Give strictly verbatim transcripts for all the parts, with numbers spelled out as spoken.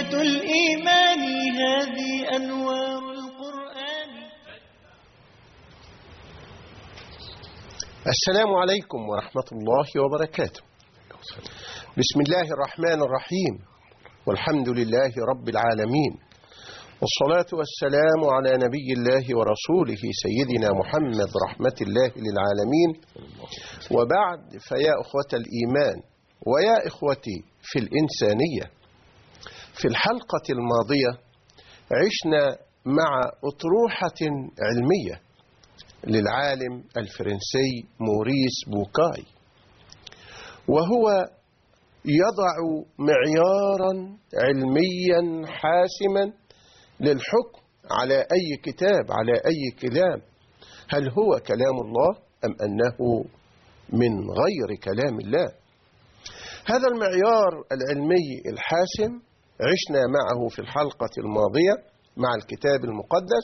زينة الإيمان هذه أنوار القرآن. السلام عليكم ورحمة الله وبركاته. بسم الله الرحمن الرحيم، والحمد لله رب العالمين، والصلاة والسلام على نبي الله ورسوله سيدنا محمد رحمة الله للعالمين. وبعد، فيا أخوة الإيمان ويا إخوتي في الإنسانية، في الحلقة الماضية عشنا مع أطروحة علمية للعالم الفرنسي موريس بوكاي، وهو يضع معيارا علميا حاسما للحكم على أي كتاب، على أي كلام، هل هو كلام الله أم أنه من غير كلام الله. هذا المعيار العلمي الحاسم عشنا معه في الحلقة الماضية مع الكتاب المقدس.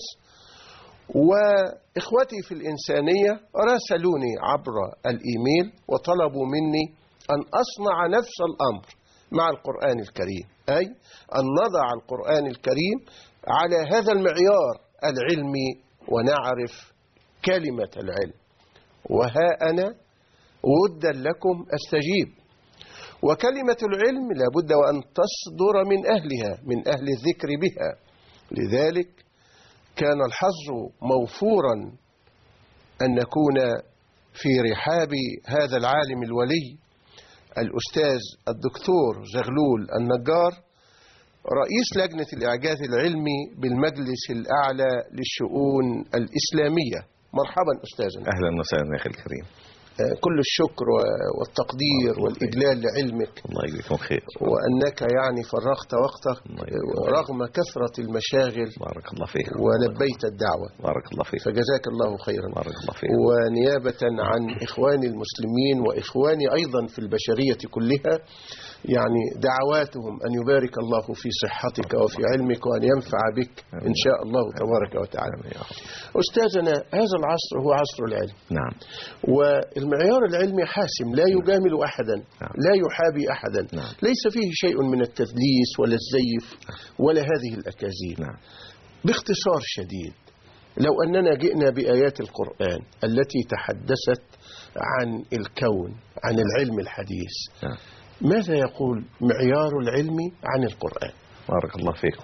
وإخوتي في الإنسانية راسلوني عبر الإيميل وطلبوا مني أن أصنع نفس الأمر مع القرآن الكريم، أي أن نضع القرآن الكريم على هذا المعيار العلمي ونعرف كلمة العلم. وها أنا ودا لكم أستجيب. وكلمة العلم لابد وأن تصدر من أهلها، من أهل الذكر بها. لذلك كان الحظ موفورا أن نكون في رحاب هذا العالم الولي الأستاذ الدكتور زغلول النجار، رئيس لجنة الإعجاز العلمي بالمجلس الأعلى للشؤون الإسلامية. مرحبا أستاذنا. أهلا وسهلا يا أخي الكريم. كل الشكر والتقدير والإجلال لعلمك. الله يجزيكم خير. وأنك يعني فرغت وقتك رغم كثرة المشاغل. بارك الله فيك. ولبيت الدعوة. بارك الله فيك. فجزاك الله خيرا. بارك الله فيك. ونيابة عن إخواني المسلمين وإخواني أيضا في البشرية كلها، يعني دعواتهم أن يبارك الله في صحتك وفي علمك وأن ينفع بك إن شاء الله تبارك وتعالى. أستاذنا، هذا العصر هو عصر العلم. نعم. والمعيار العلمي حاسم، لا يجامل أحدا، نعم. لا يحابي أحدا. نعم. ليس فيه شيء من التدليس ولا الزيف ولا هذه الأكاذيب. نعم. باختصار شديد، لو أننا جئنا بآيات القرآن التي تحدثت عن الكون، عن العلم الحديث، نعم. ماذا يقول معيار العلم عن القرآن؟ بارك الله فيكم.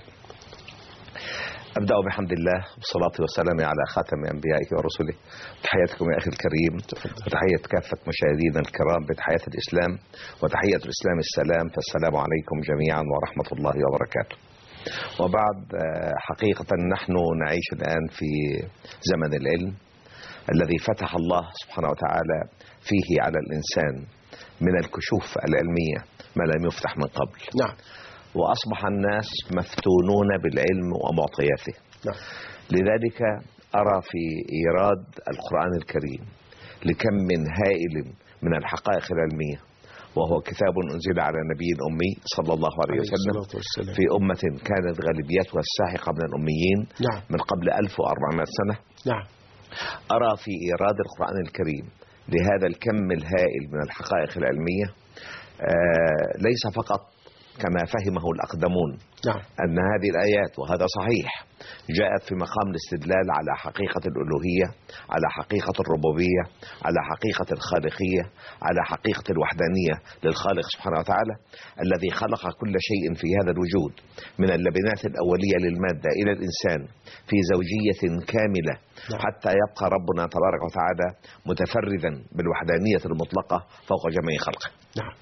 أبدأ بحمد الله والصلاة والسلام على خاتم أنبيائه ورسله. تحياتكم يا أخي الكريم، وتحية كافة مشاهدينا الكرام بتحية الإسلام، وتحية الإسلام السلام، فالسلام عليكم جميعا ورحمة الله وبركاته. وبعد، حقيقة نحن نعيش الآن في زمن العلم الذي فتح الله سبحانه وتعالى فيه على الإنسان من الكشوف العلمية ما لم يفتح من قبل. نعم. وأصبح الناس مفتونون بالعلم ومعطياته. نعم. لذلك أرى في إيراد القرآن الكريم لكم من هائل من الحقائق العلمية، وهو كتاب أنزل على نبي أمي صلى الله عليه وسلم في أمة كانت غالبيتها الساحقة من الأميين. نعم. من قبل ألف وأربعمائة سنة. نعم. أرى في إيراد القرآن الكريم لهذا الكم الهائل من الحقائق العلمية آه ليس فقط كما فهمه الأقدمون. نعم. أن هذه الآيات، وهذا صحيح، جاءت في مقام الاستدلال على حقيقة الألوهية، على حقيقة الربوبية، على حقيقة الخالقية، على حقيقة الوحدانية للخالق سبحانه وتعالى الذي خلق كل شيء في هذا الوجود من اللبنات الأولية للمادة إلى الإنسان في زوجية كاملة. نعم. حتى يبقى ربنا تبارك وتعالى متفردا بالوحدانية المطلقة فوق جميع خلقه. نعم.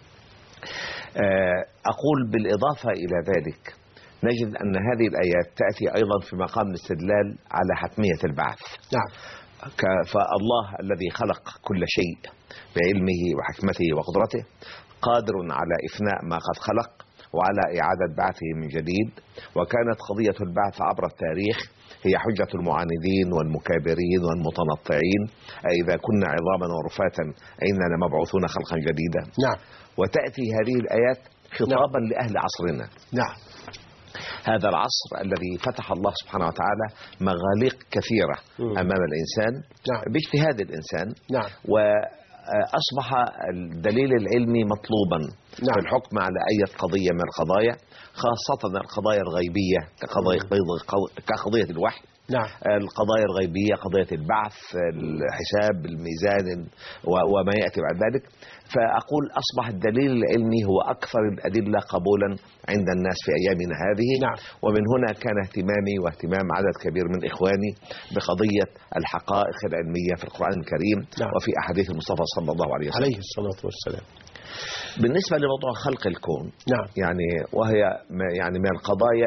أقول بالإضافة إلى ذلك نجد أن هذه الآيات تأتي أيضا في مقام الاستدلال على حتمية البعث. نعم. فالله الذي خلق كل شيء بعلمه وحكمته وقدرته قادر على إفناء ما قد خلق وعلى إعادة بعثه من جديد. وكانت قضية البعث عبر التاريخ هي حجة المعاندين والمكابرين والمتنطعين، أئذا كنا عظاما ورفاتا أئنا لمبعوثون خلقا جديدا. نعم. وتأتي هذه الآيات خطابا نعم. لأهل عصرنا. نعم. هذا العصر الذي فتح الله سبحانه وتعالى مغاليق كثيرة م. أمام الإنسان. نعم. باجتهاد الإنسان. نعم. و فأصبح الدليل العلمي مطلوبا نعم. في الحكم على أي قضية من القضايا، خاصة القضايا الغيبية كقضية, كقضية الوحي. نعم. القضايا الغيبية، قضية البعث، الحساب، الميزان وما يأتي بعد ذلك. فأقول أصبح الدليل العلمي هو أكثر الأدلة قبولا عند الناس في أيامنا هذه. نعم. ومن هنا كان اهتمامي واهتمام عدد كبير من إخواني بقضية الحقائق العلمية في القرآن الكريم. نعم. وفي أحاديث المصطفى صلى الله عليه وسلم عليه الصلاة والسلام. بالنسبة لموضوع خلق الكون، نعم. يعني وهي يعني من القضايا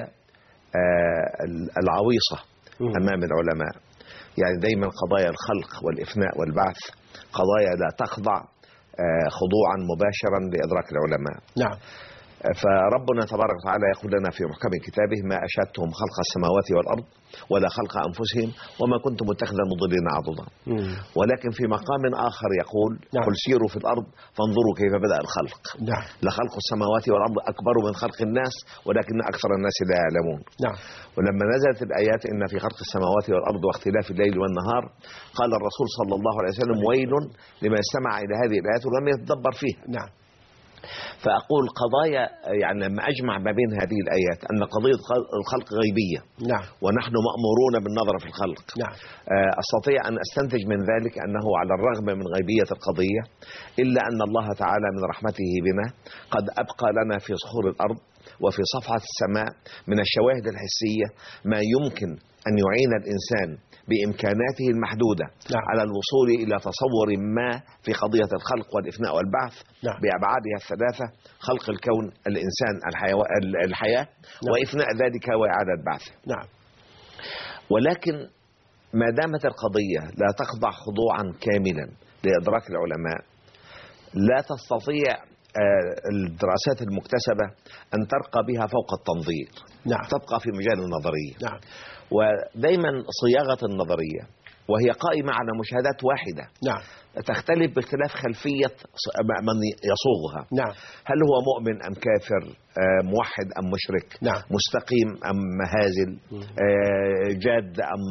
العويصة أمام العلماء. يعني دايما قضايا الخلق والإفناء والبعث قضايا لا تخضع خضوعا مباشرا لإدراك العلماء. نعم. فربنا تبارك وتعالى يقول لنا في محكم كتابه: ما أشهدتهم خلق السماوات والأرض ولا خلق أنفسهم وما كنت متخذ المضلين عضدا. ولكن في مقام آخر يقول: نعم. قل سيروا في الأرض فانظروا كيف بدأ الخلق. نعم. لخلق السماوات والأرض أكبر من خلق الناس ولكن أكثر الناس لا يعلمون. نعم. ولما نزلت الآيات: إن في خلق السماوات والأرض واختلاف الليل والنهار، قال الرسول صلى الله عليه وسلم: ويل لمن استمع إلى هذه الآيات ولم يتدبر فيها. نعم. فأقول قضايا، يعني لما أجمع ما بين هذه الآيات أن قضية الخلق غيبية. نعم. ونحن مأمورون بالنظر في الخلق. نعم. أستطيع أن أستنتج من ذلك أنه على الرغم من غيبية القضية إلا أن الله تعالى من رحمته بنا قد أبقى لنا في صخور الأرض وفي صفحة السماء من الشواهد الحسية ما يمكن أن يعين الإنسان بإمكاناته المحدودة. نعم. على الوصول إلى تصور ما في قضية الخلق والإفناء والبعث. نعم. بأبعادها الثلاثة: خلق الكون، الإنسان، الحياة. نعم. وإفناء ذلك وإعادة بعثه. نعم. ولكن ما دامت القضية لا تخضع خضوعا كاملا لإدراك العلماء، لا تستطيع الدراسات المكتسبة أن ترقى بها فوق التنظير. نعم. تبقى في مجال النظرية. نعم. ودايما صياغة النظرية وهي قائمة على مشاهدات واحدة. نعم. تختلف باختلاف خلفية من يصوغها. نعم. هل هو مؤمن أم كافر، موحد أم مشرك، نعم. مستقيم أم هازل، جاد أم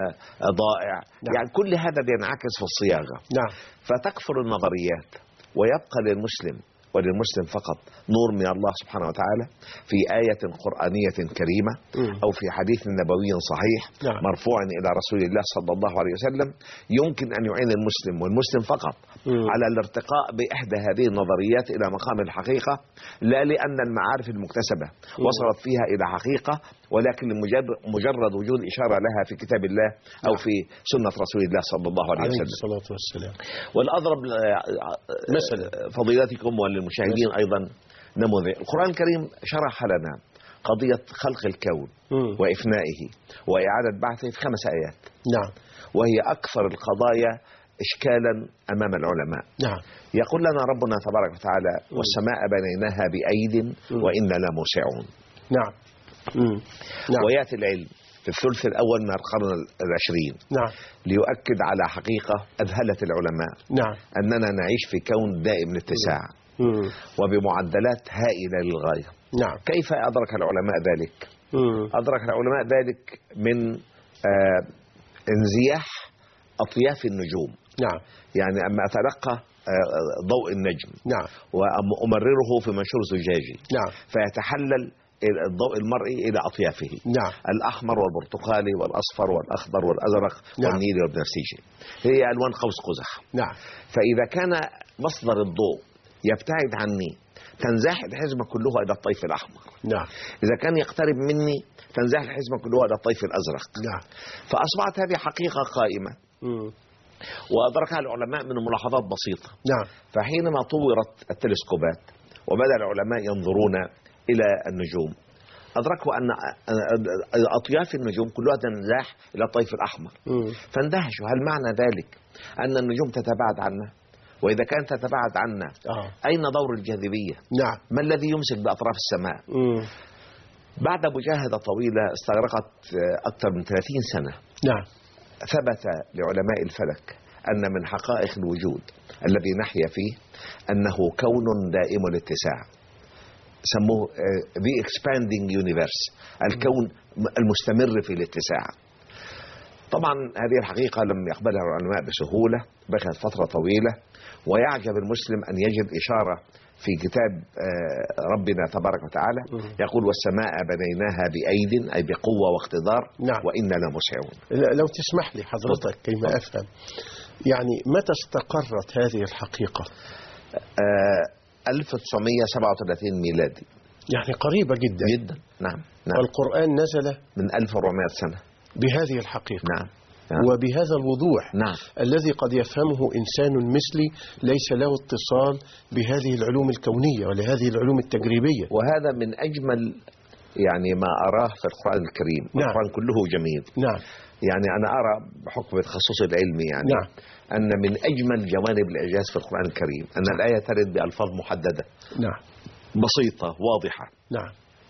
ضائع. نعم. يعني كل هذا ينعكس في الصياغة. نعم. فتكثر النظريات ويبقى للمسلم وللمسلم فقط نور من الله سبحانه وتعالى في آية قرآنية كريمة أو في حديث نبوي صحيح. نعم. مرفوع إلى رسول الله صلى الله عليه وسلم، يمكن أن يعين المسلم والمسلم فقط مم. على الارتقاء بإحدى هذه النظريات إلى مقام الحقيقة، لا لأن المعارف المكتسبة مم. وصلت فيها إلى حقيقة، ولكن مجرد وجود إشارة لها في كتاب الله أو في سنة رسول الله صلى الله عليه وسلم عليه الصلاة والسلام. والأضرب مثلا فضيلتكم وللمشاهدين أيضا نموذج. القرآن الكريم شرح لنا قضية خلق الكون مم. وإفنائه وإعادة بعثه في خمس آيات. نعم. وهي أكثر القضايا إشكالا أمام العلماء. نعم. يقول لنا ربنا تبارك وتعالى: والسماء بنيناها بأيد وإنا لموسعون. نعم. مم. نعم. ويأتي العلم في الثلث الأول من القرن العشرين. نعم. ليؤكد على حقيقة أذهلت العلماء. نعم. أننا نعيش في كون دائم الاتساع مم. وبمعدلات هائلة للغاية. نعم. كيف أدرك العلماء ذلك؟ مم. أدرك العلماء ذلك من آه انزياح أطياف النجوم. نعم. يعني أما أتلقى ضوء النجم نعم. وأمرره في منشور زجاجي نعم. فيتحلل الضوء المرئي إلى أطيافه. نعم. الأحمر والبرتقالي والأصفر والأخضر والأزرق نعم. والنيلي والبنفسجي، هي ألوان قوس قزح. نعم. فإذا كان مصدر الضوء يبتعد عني تنزاح الحزمة كلها إلى الطيف الأحمر. نعم. إذا كان يقترب مني تنزاح الحزمة كلها إلى الطيف الأزرق. نعم. فأصبحت هذه حقيقة قائمة مم. وأدركها العلماء من ملاحظات بسيطة. نعم. فحينما طورت التلسكوبات وبدأ العلماء ينظرون إلى النجوم، أدركوا أن أطياف النجوم كلها تنزاح إلى الطيف الأحمر. مم. فاندهشوا: هل معنى ذلك أن النجوم تتباعد عنا؟ وإذا كانت تتباعد عنا آه. أين دور الجاذبية؟ نعم. ما الذي يمسك بأطراف السماء؟ مم. بعد مجاهدة طويلة استغرقت أكثر من ثلاثين سنة. نعم. ثبت لعلماء الفلك أن من حقائق الوجود الذي نحيا فيه أنه كون دائم الاتساع، سموه The Expanding Universe، الكون المستمر في الاتساع. طبعا هذه الحقيقة لم يقبلها العلماء بسهولة، بقيت فترة طويلة، ويعجب المسلم أن يجد إشارة في كتاب ربنا تبارك وتعالى يقول والسماء بنيناها بأيد، أي بقوة واقتدار، نعم. وإنا لمسعون. لو تسمح لي حضرتك كيما أفهم، يعني متى استقرت هذه الحقيقة؟ ألف وتسعمائة وسبعة وثلاثين ميلادي، يعني قريبة جدا جدا. نعم, نعم. والقرآن نزل من ألف وأربعمائة سنة بهذه الحقيقة. نعم. نعم. وبهذا الوضوح. نعم. الذي قد يفهمه إنسان مثلي ليس له اتصال بهذه العلوم الكونية ولهذه العلوم التجريبية. وهذا من أجمل يعني ما أراه في القرآن الكريم. نعم. القرآن كله جميل. نعم. يعني أنا أرى بحكم تخصصي العلمي يعني نعم. أن من أجمل جوانب الإعجاز في القرآن الكريم أن نعم. الآية ترد بألفاظ محددة. نعم. بسيطة واضحة. نعم.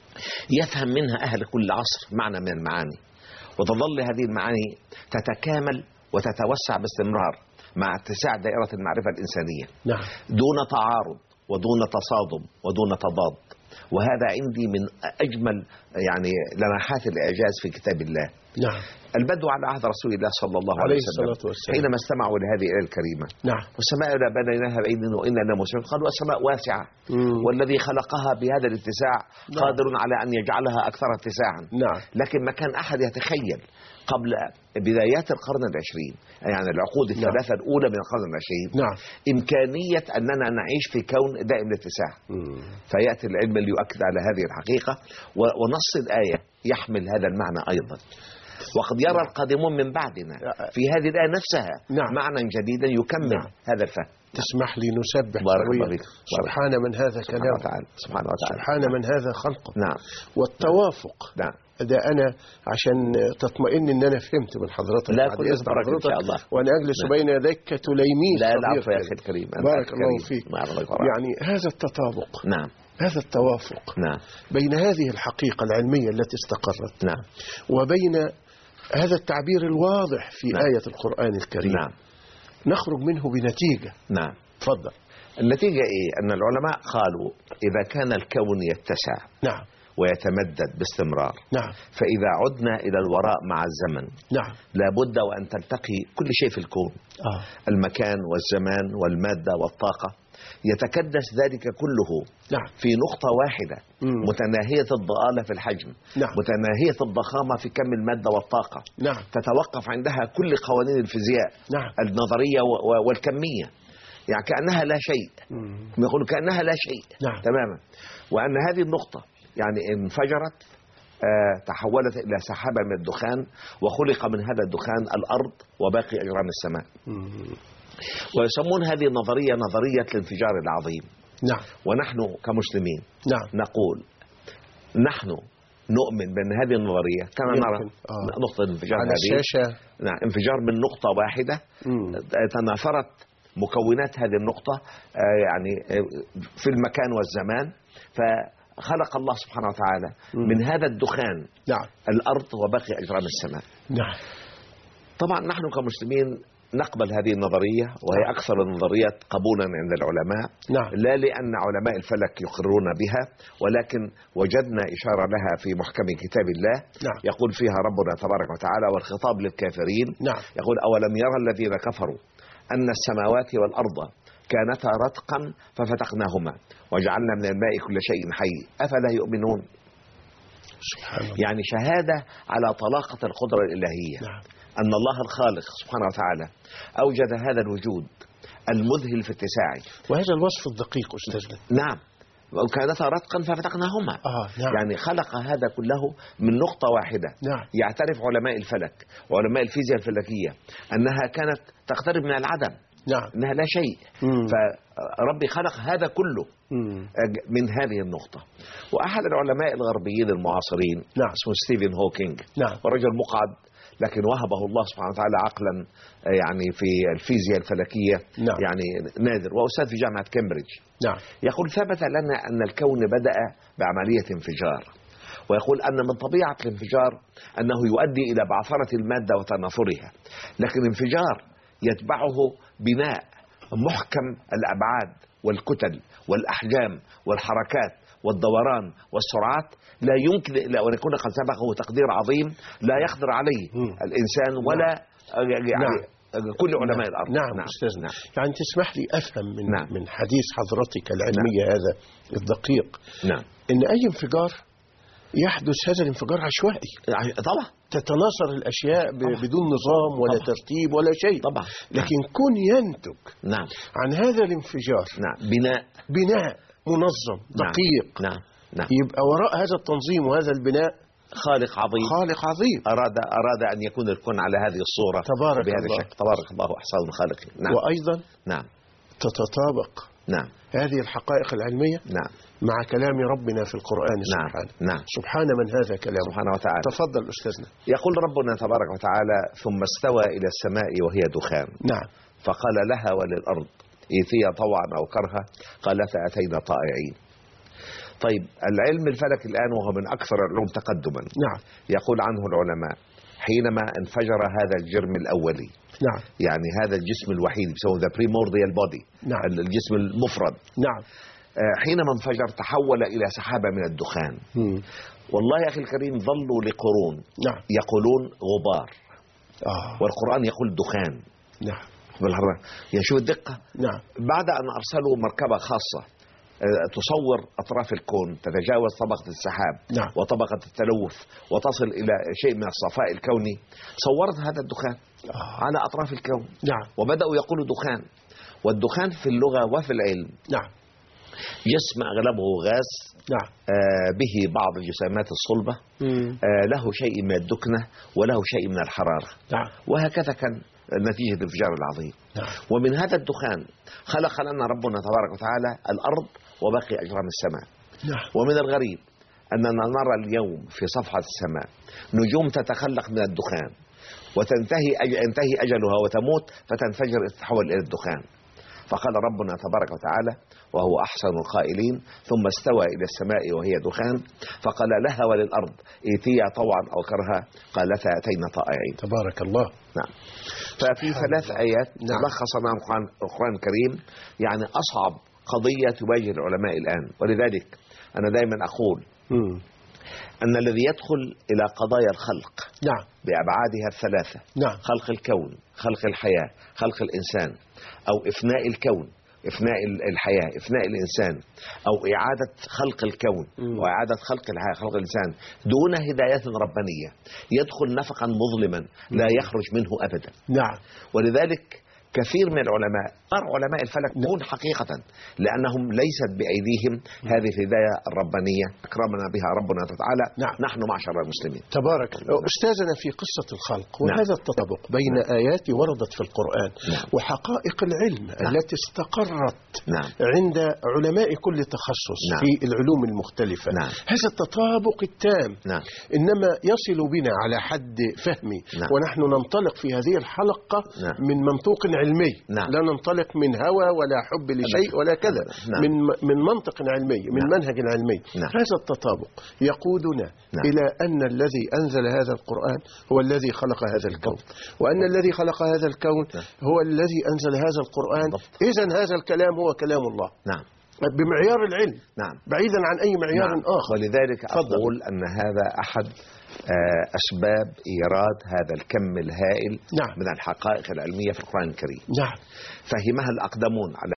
يفهم منها أهل كل عصر معنى من المعاني، وتظل هذه المعاني تتكامل وتتوسع باستمرار مع اتساع دائرة المعرفة الإنسانية. نعم. دون تعارض ودون تصادم ودون تضاد. وهذا عندي من أجمل يعني لمحات الإعجاز في كتاب الله. نعم. البدو على عهد رسول الله صلى الله عليه وسلم حينما استمعوا لهذه الآية الكريمة. نعم. والسماء بنيناها بأيد وإنا لموسعون، قالوا السماء واسعة مم. والذي خلقها بهذا الاتساع نعم. قادر على أن يجعلها أكثر اتساعا. نعم. لكن ما كان أحد يتخيل قبل بدايات القرن العشرين، يعني العقود الثلاثة نعم. الأولى من القرن العشرين، نعم. إمكانية أننا نعيش في كون دائم الاتساع. مم. فيأتي العلم ليؤكد على هذه الحقيقة، ونص الآية يحمل هذا المعنى أيضا. وقد يرى نعم. القادمون من بعدنا في هذه الآية نفسها نعم. معنى جديدا يكمل نعم. هذا الفهم. تسمح لي نسبح سبحان من هذا كلامه، سبحان وتعالى، سبحان من هذا خلقه. نعم. والتوافق. نعم. ده أنا عشان تطمئن إن أنا فهمت من حضرتك. لا كل حضرتك إن شاء الله. وأنا أجلس نعم. بين يديك كتليميذ. لا لا يا أخي الكريم. بارك الله فيك. يعني هذا التطابق. نعم. هذا التوافق. نعم. بين هذه الحقيقة العلمية التي استقرت. نعم. وبين هذا التعبير الواضح في نعم. آية القرآن الكريم. نعم. نخرج منه بنتيجة. نعم. تفضل. النتيجة إيه؟ أن العلماء قالوا إذا كان الكون يتسع نعم. ويتمدد باستمرار، نعم. فإذا عدنا إلى الوراء مع الزمن نعم. لابد وأن تلتقي كل شيء في الكون. آه. المكان والزمان والمادة والطاقة يتكدس ذلك كله نعم. في نقطة واحدة مم. متناهية الضآلة في الحجم، نعم. متناهية الضخامة في كم المادة والطاقة، نعم. تتوقف عندها كل قوانين الفيزياء نعم. النظرية والكمية، يعني كأنها لا شيء. يقولوا كأنها لا شيء. نعم. تماما. وأن هذه النقطة يعني انفجرت آه تحولت إلى سحابة من الدخان، وخلق من هذا الدخان الأرض وباقي أجرام السماء. مم. ويسمون هذه النظرية نظرية الانفجار العظيم. نعم. ونحن كمسلمين نعم. نقول نحن نؤمن بأن هذه النظرية كما نرى آه. نقطة الانفجار على هذه الشاشة. نعم. انفجار من نقطة واحدة مم. تناثرت مكونات هذه النقطة آه يعني في المكان والزمان، فخلق الله سبحانه وتعالى مم. من هذا الدخان نعم. الأرض وباقي أجرام السماء. نعم. طبعا نحن كمسلمين نقبل هذه النظرية، وهي أكثر النظريات قبولا عند العلماء. نعم. لا لأن علماء الفلك يقرون بها، ولكن وجدنا إشارة لها في محكم كتاب الله. نعم. يقول فيها ربنا تبارك وتعالى والخطاب للكافرين. نعم. يقول أولم يرى الذين كفروا أن السماوات والأرض كانتا رتقا ففتقناهما وجعلنا من الماء كل شيء حي أفلا يؤمنون. سبحان الله. يعني شهادة على طلاقة القدرة الإلهية. نعم. أن الله الخالق سبحانه وتعالى أوجد هذا الوجود المذهل في اتساعه. وهذا الوصف الدقيق أستاذنا. نعم. وكانتا رتقا ففتقناهما. آه نعم. يعني خلق هذا كله من نقطة واحدة. نعم. يعترف علماء الفلك وعلماء الفيزياء الفلكية أنها كانت تقترب من العدم. نعم. إنها لا شيء. مم. فربي خلق هذا كله مم. من هذه النقطة. وأحد العلماء الغربيين المعاصرين نعم. اسمه ستيفن هوكينج. نعم. ورجل مقعد، لكن وهبه الله سبحانه وتعالى عقلا يعني في الفيزياء الفلكية نعم. يعني نادر، وأستاذ في جامعة كامبريدج. نعم. يقول ثبت لنا أن الكون بدأ بعملية انفجار، ويقول أن من طبيعة الانفجار أنه يؤدي إلى بعثرة المادة وتناثرها، لكن انفجار يتبعه بناء محكم الأبعاد والكتل والأحجام والحركات والدوران والسرعات لا يمكن إلا أن يكون قد سبقه تقدير عظيم لا يقدر عليه الإنسان ولا يعني نعم. كل علماء الأرض. نعم, نعم. أستاذنا نعم. يعني تسمح لي أفهم من, نعم. من حديث حضرتك العلمية نعم. هذا الدقيق نعم. إن أي انفجار يحدث هذا الانفجار عشوائي طبعا، تتناثر الأشياء طبعا. بدون نظام ولا طبعا. ترتيب ولا شيء طبعا. لكن نعم. كون ينتج نعم. عن هذا الانفجار نعم. بناء بناء منظم دقيق نعم. نعم. نعم. يبقى وراء هذا التنظيم وهذا البناء خالق عظيم خالق عظيم أراد أراد أن يكون الكون على هذه الصورة تبارك بهذا الله. الشكل. تبارك الله أحسن الخالقين. نعم. وأيضا نعم تتطابق نعم هذه الحقائق العلمية نعم مع كلام ربنا في القرآن سبحانه. نعم. نعم. سبحان من هذا كلام سبحانه وتعالى. تفضل أستاذنا. يقول ربنا تبارك وتعالى ثم استوى إلى السماء وهي دخان نعم. فقال لها وللأرض ائتيا طوعا أو كرها قالتا أتينا طائعين. طيب العلم الفلك الآن وهو من أكثر العلوم تقدما نعم. يقول عنه العلماء حينما انفجر هذا الجرم الأولي نعم. يعني هذا الجسم الوحيد بيسموه the primordial body نعم. الجسم المفرد نعم. حينما انفجر تحول إلى سحابة من الدخان. مم. والله يا أخي الكريم ظلوا لقرون نعم. يقولون غبار آه. والقرآن يقول دخان. نعم. يعني شوف الدقة. نعم. بعد أن أرسلوا مركبة خاصة تصور أطراف الكون تتجاوز طبقة السحاب نعم. وطبقة التلوث وتصل إلى شيء من الصفاء الكوني صورت هذا الدخان آه. على أطراف الكون. نعم. وبدأوا يقولوا دخان. والدخان في اللغة وفي العلم نعم. جسم أغلبه غاز نعم. آه به بعض الجسيمات الصلبة آه له شيء من الدكنة وله شيء من الحرارة. نعم. وهكذا كان نتيجة الانفجار العظيم. نعم. ومن هذا الدخان خلق لنا ربنا تبارك وتعالى الأرض وباقي أجرام السماء. نعم. ومن الغريب أننا نرى اليوم في صفحة السماء نجوم تتخلق من الدخان وتنتهي ينتهي أجلها وتموت فتنفجر تتحول إلى الدخان. فقال ربنا تبارك وتعالى وهو أحسن القائلين ثم استوى إلى السماء وهي دخان فقال لها وللأرض ائتيا طوعا أو كرها قالتا أتينا طائعين. تبارك الله. نعم. ففي ثلاث آيات نعم. تلخص معنا القرآن الكريم يعني أصعب قضية تواجه العلماء الآن. ولذلك أنا دائما أقول مم. أن الذي يدخل إلى قضايا الخلق نعم. بأبعادها الثلاثة نعم. خلق الكون خلق الحياة خلق الإنسان أو إفناء الكون إفناء الحياة إفناء الإنسان أو إعادة خلق الكون مم. وإعادة خلق الحياة خلق الإنسان دون هداية ربانية يدخل نفقا مظلما لا يخرج منه أبدا. نعم. ولذلك كثير من العلماء أرى علماء الفلك دون حقيقة لأنهم ليست بأيديهم هذه الهداية الربانية أكرمنا بها ربنا تعالى. نعم. نحن معشر المسلمين. تبارك الله. أستاذنا في قصة الخلق وهذا نعم. التطابق بين نعم. آيات وردت في القرآن نعم. وحقائق العلم نعم. التي استقرت نعم. عند علماء كل تخصص نعم. في العلوم المختلفة نعم. هذا التطابق التام نعم. إنما يصل بنا على حد فهمي نعم. ونحن ننطلق في هذه الحلقة نعم. من منطوق علمي. نعم. لا ننطلق من هوى ولا حب لشيء ولا كذا. نعم. من من منطق علمي من نعم. منهج علمي. نعم. هذا التطابق يقودنا نعم. إلى أن الذي أنزل هذا القرآن هو الذي خلق هذا الكون وأن الذي خلق هذا الكون نعم. هو الذي أنزل هذا القرآن. إذن هذا الكلام هو كلام الله. نعم. بمعيار العلم. نعم. بعيدا عن أي معيار نعم. آخر. ولذلك فضل. أقول أن هذا أحد أسباب إيراد هذا الكم الهائل نعم. من الحقائق العلمية في القرآن الكريم. نعم. فهمها الأقدمون على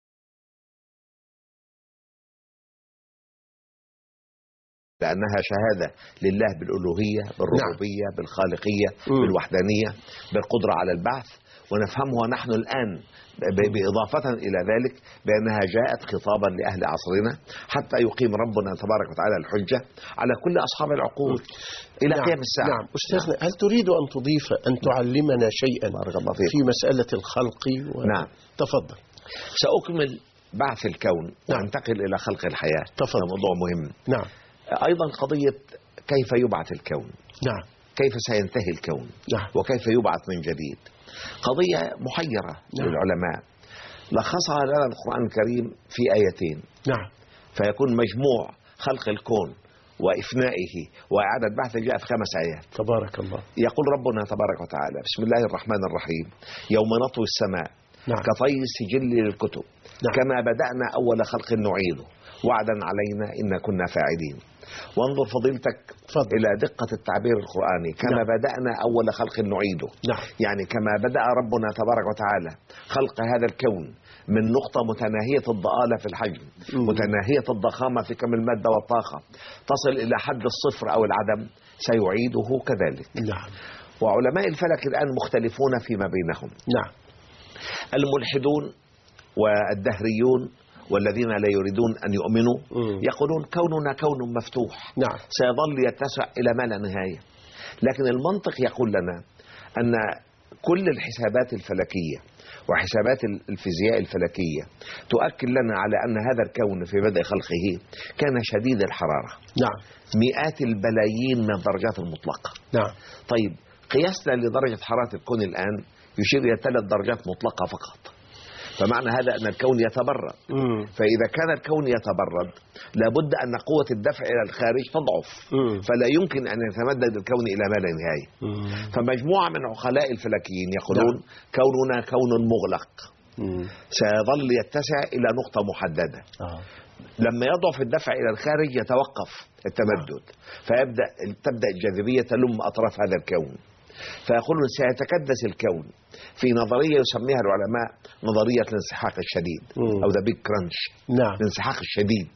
لأنها شهادة لله بالألوهية بالربوبية نعم. بالخالقية م. بالوحدانية بالقدرة على البعث ونفهمها نحن الآن بإضافة إلى ذلك بأنها جاءت خطابا لأهل عصرنا حتى يقيم ربنا تبارك وتعالى الحجة على كل أصحاب العقول إلى نعم. قيام الساعة. نعم. أستاذنا هل تريد أن تضيف أن تعلمنا شيئا في مسألة الخلق و... نعم. تفضل. سأكمل بعث الكون نعم. وانتقل إلى خلق الحياة. تفضل. موضوع مهم. نعم. أيضا قضية كيف يبعث الكون. نعم. كيف سينتهي الكون. نعم. وكيف يبعث من جديد. قضية محيرة نعم. للعلماء لخصها لنا القرآن الكريم في آيتين. نعم. فيكون مجموع خلق الكون وإفنائه وإعادة بعثه جاء في خمس آيات. تبارك الله. يقول ربنا تبارك وتعالى بسم الله الرحمن الرحيم يوم نطوي السماء نعم. كطي السجل للكتب نعم. كما بدأنا أول خلق نعيده وعدا علينا إن كنا فاعلين. وانظر فضيلتك فضل. إلى دقة التعبير القرآني، كما نعم. بدأنا أول خلق نعيده. نعم. يعني كما بدأ ربنا تبارك وتعالى خلق هذا الكون من نقطة متناهية الضآلة في الحجم، م. متناهية الضخامة في كم المادة والطاقة، تصل إلى حد الصفر أو العدم، سيعيده كذلك. نعم. وعلماء الفلك الآن مختلفون فيما بينهم. نعم. الملحدون والدهريون والذين لا يريدون أن يؤمنوا م. يقولون كوننا كون مفتوح، نعم. سيظل يتسع إلى ما لا نهاية. لكن المنطق يقول لنا أن كل الحسابات الفلكية وحسابات الفيزياء الفلكية تؤكد لنا على أن هذا الكون في بدء خلقه كان شديد الحرارة. نعم. مئات البلايين من الدرجات المطلقة. نعم. طيب قياسنا لدرجة حرارة الكون الآن يشير إلى ثلاث درجات مطلقة فقط. فمعنى هذا أن الكون يتبرد. مم. فإذا كان الكون يتبرد لابد أن قوة الدفع إلى الخارج تضعف. مم. فلا يمكن أن يتمدد الكون إلى ما لا نهاية. فمجموعة من عقلاء الفلكيين يقولون لا. كوننا كون مغلق، مم. سيظل يتسع إلى نقطة محددة. آه. لما يضعف الدفع إلى الخارج يتوقف التمدد، فيبدأ تبدأ الجاذبية تلم أطراف هذا الكون، فيقولون سيتكدس الكون في نظرية يسميها العلماء نظرية الانسحاق الشديد أو ذا بيج كرانش. نعم. الانسحاق الشديد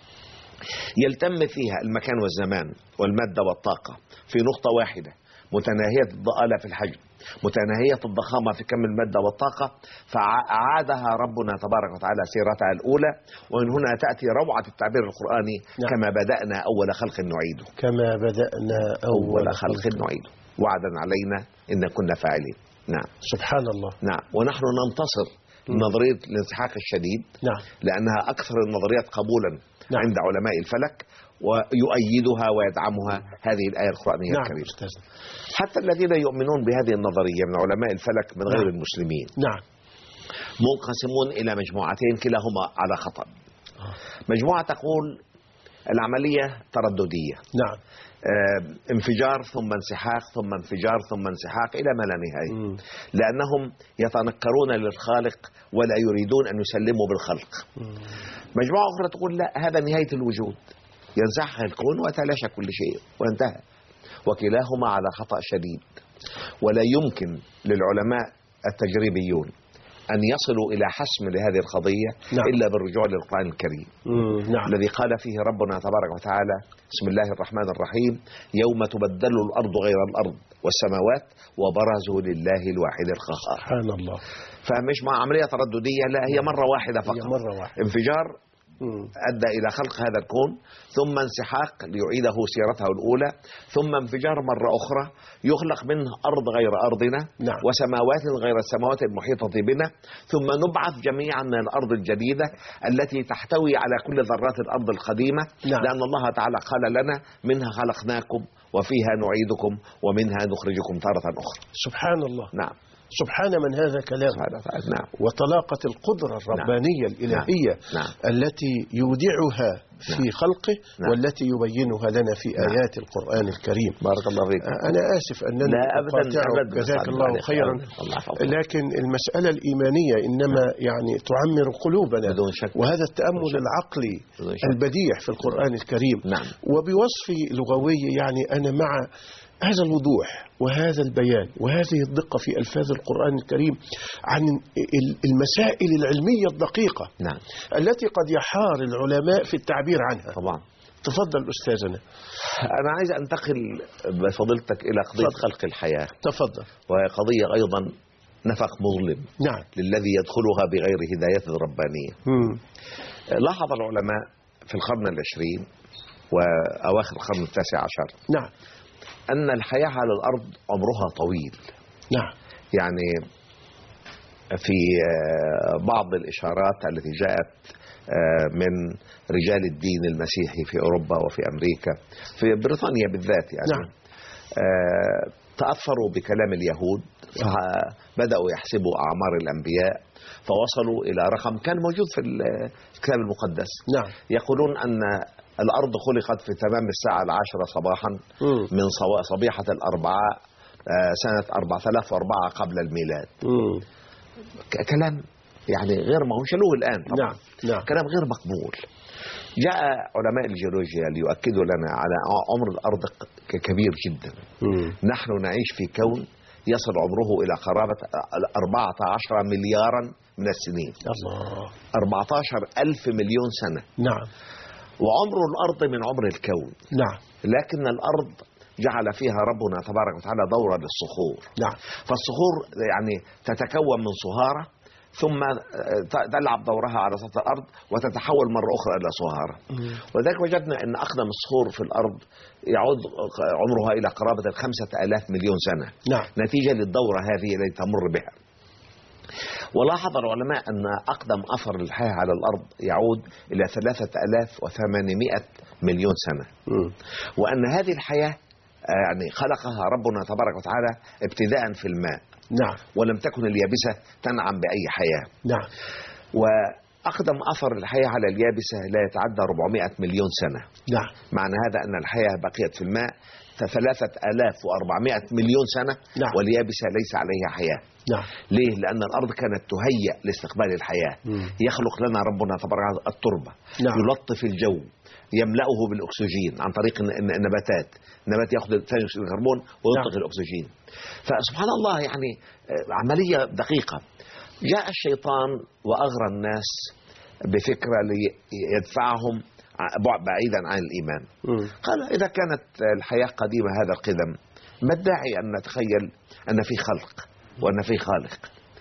يلتم فيها المكان والزمان والمادة والطاقة في نقطة واحدة متناهية الضآلة في الحجم، متناهية الضخامة في كم المادة والطاقة، فأعادها ربنا تبارك وتعالى سيرتها الأولى. ومن هنا تأتي روعة التعبير القرآني. نعم. كما بدأنا أول خلق نعيده. كما بدأنا أول, أول خلق نعيده وعدا علينا إن كنا فاعلين. نعم. سبحان الله. نعم. ونحن ننتصر نظرية الانسحاق الشديد. نعم. لأنها أكثر النظريات قبولا. نعم. عند علماء الفلك، ويؤيدها ويدعمها هذه الآية القرآنية. نعم. الكريمة. أستاذ. حتى الذين يؤمنون بهذه النظرية من علماء الفلك من غير نعم. المسلمين. نعم. منقسمون إلى مجموعتين كلاهما على خطأ. مجموعة تقول العملية ترددية. نعم. آه انفجار ثم انسحاق ثم انفجار ثم انسحاق إلى ما لا نهاية، لأنهم يتنكرون للخالق ولا يريدون أن يسلموا بالخلق. مم. مجموعة أخرى تقول لا، هذا نهاية الوجود، ينسحق الكون ويتلاشى كل شيء وانتهى. وكلاهما على خطأ شديد، ولا يمكن للعلماء التجريبيون أن يصلوا إلى حسم لهذه القضية. نعم. إلا بالرجوع للقرآن الكريم. نعم. الذي قال فيه ربنا تبارك وتعالى بسم الله الرحمن الرحيم يوم تبدل الأرض غير الأرض والسماوات وبرزوا لله الواحد القهار. سبحان الله. فمش مع عملية ترددية، لا، هي مرة واحدة فقط. هي مرة واحدة. انفجار أدى إلى خلق هذا الكون، ثم انسحاق ليعيده سيرته الأولى، ثم انفجار مرة أخرى يخلق منه أرض غير أرضنا. نعم. وسماوات غير السماوات المحيطة بنا، ثم نبعث جميعا من الأرض الجديدة التي تحتوي على كل ذرات الأرض القديمة. نعم. لأن الله تعالى قال لنا منها خلقناكم وفيها نعيدكم ومنها نخرجكم تارة أخرى. سبحان الله. نعم. سبحان من هذا كلام. نعم. وطلاقة القدرة الربانية. نعم. الإلهية. نعم. التي يودعها في نعم. خلقه. نعم. والتي يبينها لنا في نعم. آيات القرآن الكريم. بارك الله فيك. أنا آسف أنني أقاطعك، جزاك الله خيرا، لكن المسألة الإيمانية إنما يعني تعمر قلوبنا، وهذا التأمل العقلي البديع في القرآن الكريم. نعم. وبوصفي لغوي يعني أنا مع هذا الوضوح وهذا البيان وهذه الدقة في ألفاظ القرآن الكريم عن المسائل العلمية الدقيقة. نعم. التي قد يحار العلماء في التعبير عنها. طبعا. تفضل أستاذنا. أنا عايز أنتقل بفضيلتك إلى قضية تفضل. خلق الحياة. تفضل. وهي قضية أيضا نفق مظلم. نعم. للذي يدخلها بغير هداية ربانية. مم. لاحظ العلماء في القرن العشرين وأواخر القرن التاسع عشر. نعم. أن الحياة على الأرض عمرها طويل. نعم. يعني في بعض الإشارات التي جاءت من رجال الدين المسيحي في أوروبا وفي أمريكا، في بريطانيا بالذات يعني. نعم. تأثروا بكلام اليهود، فبدأوا يحسبوا أعمار الأنبياء، فوصلوا إلى رقم كان موجود في الكتاب المقدس. نعم. يقولون أن الأرض خلقت في تمام الساعة العاشرة صباحا م. من صبيحة الأربعاء سنة أربعة آلاف وأربعة قبل الميلاد. م. كلام يعني غير مقبول، شلوه الآن طبعا. نعم. نعم. كلام غير مقبول. جاء علماء الجيولوجيا ليؤكدوا لنا على عمر الأرض كبير جدا. م. نحن نعيش في كون يصل عمره إلى قرابة أربعة عشر مليارا من السنين. الله. أربعة عشر ألف مليون سنة. نعم. وعمر الأرض من عمر الكون. نعم. لكن الأرض جعل فيها ربنا تبارك وتعالى دورة للصخور. نعم. فالصخور يعني تتكون من صهارة ثم تلعب دورها على سطح الأرض وتتحول مرة أخرى إلى صهارة. وذلك وجدنا أن أقدم الصخور في الأرض يعود عمرها إلى قرابة الخمسة آلاف مليون سنة. نعم. نتيجة للدورة هذه التي تمر بها. ولاحظ العلماء أن أقدم أثر للحياة على الأرض يعود إلى ثلاثة آلاف وثمانمائة مليون سنة. م. وأن هذه الحياة يعني خلقها ربنا تبارك وتعالى ابتداء في الماء. نعم. ولم تكن اليابسة تنعم بأي حياة. نعم. وأقدم أثر الحياة على اليابسة لا يتعدى أربعمائة مليون سنة. نعم. معنى هذا أن الحياة بقيت في الماء ثلاثة آلاف وأربعمائة مليون سنة. نعم. واليابسة ليس عليها حياة. نعم. ليه؟ لأن الأرض كانت تهيأ لاستقبال الحياة. مم. يخلق لنا ربنا تبارك التربة. نعم. يلطف الجو، يملأه بالأكسجين عن طريق النباتات. النبات يأخذ ثاني أكسيد الكربون ويطلق. نعم. الأكسجين. فسبحان الله يعني عملية دقيقة. جاء الشيطان وأغرى الناس بفكرة ليدفعهم بعيدا عن الإيمان. م. قال إذا كانت الحياة قديمة هذا القدم ما الداعي أن نتخيل أن في خلق وأن في خالق.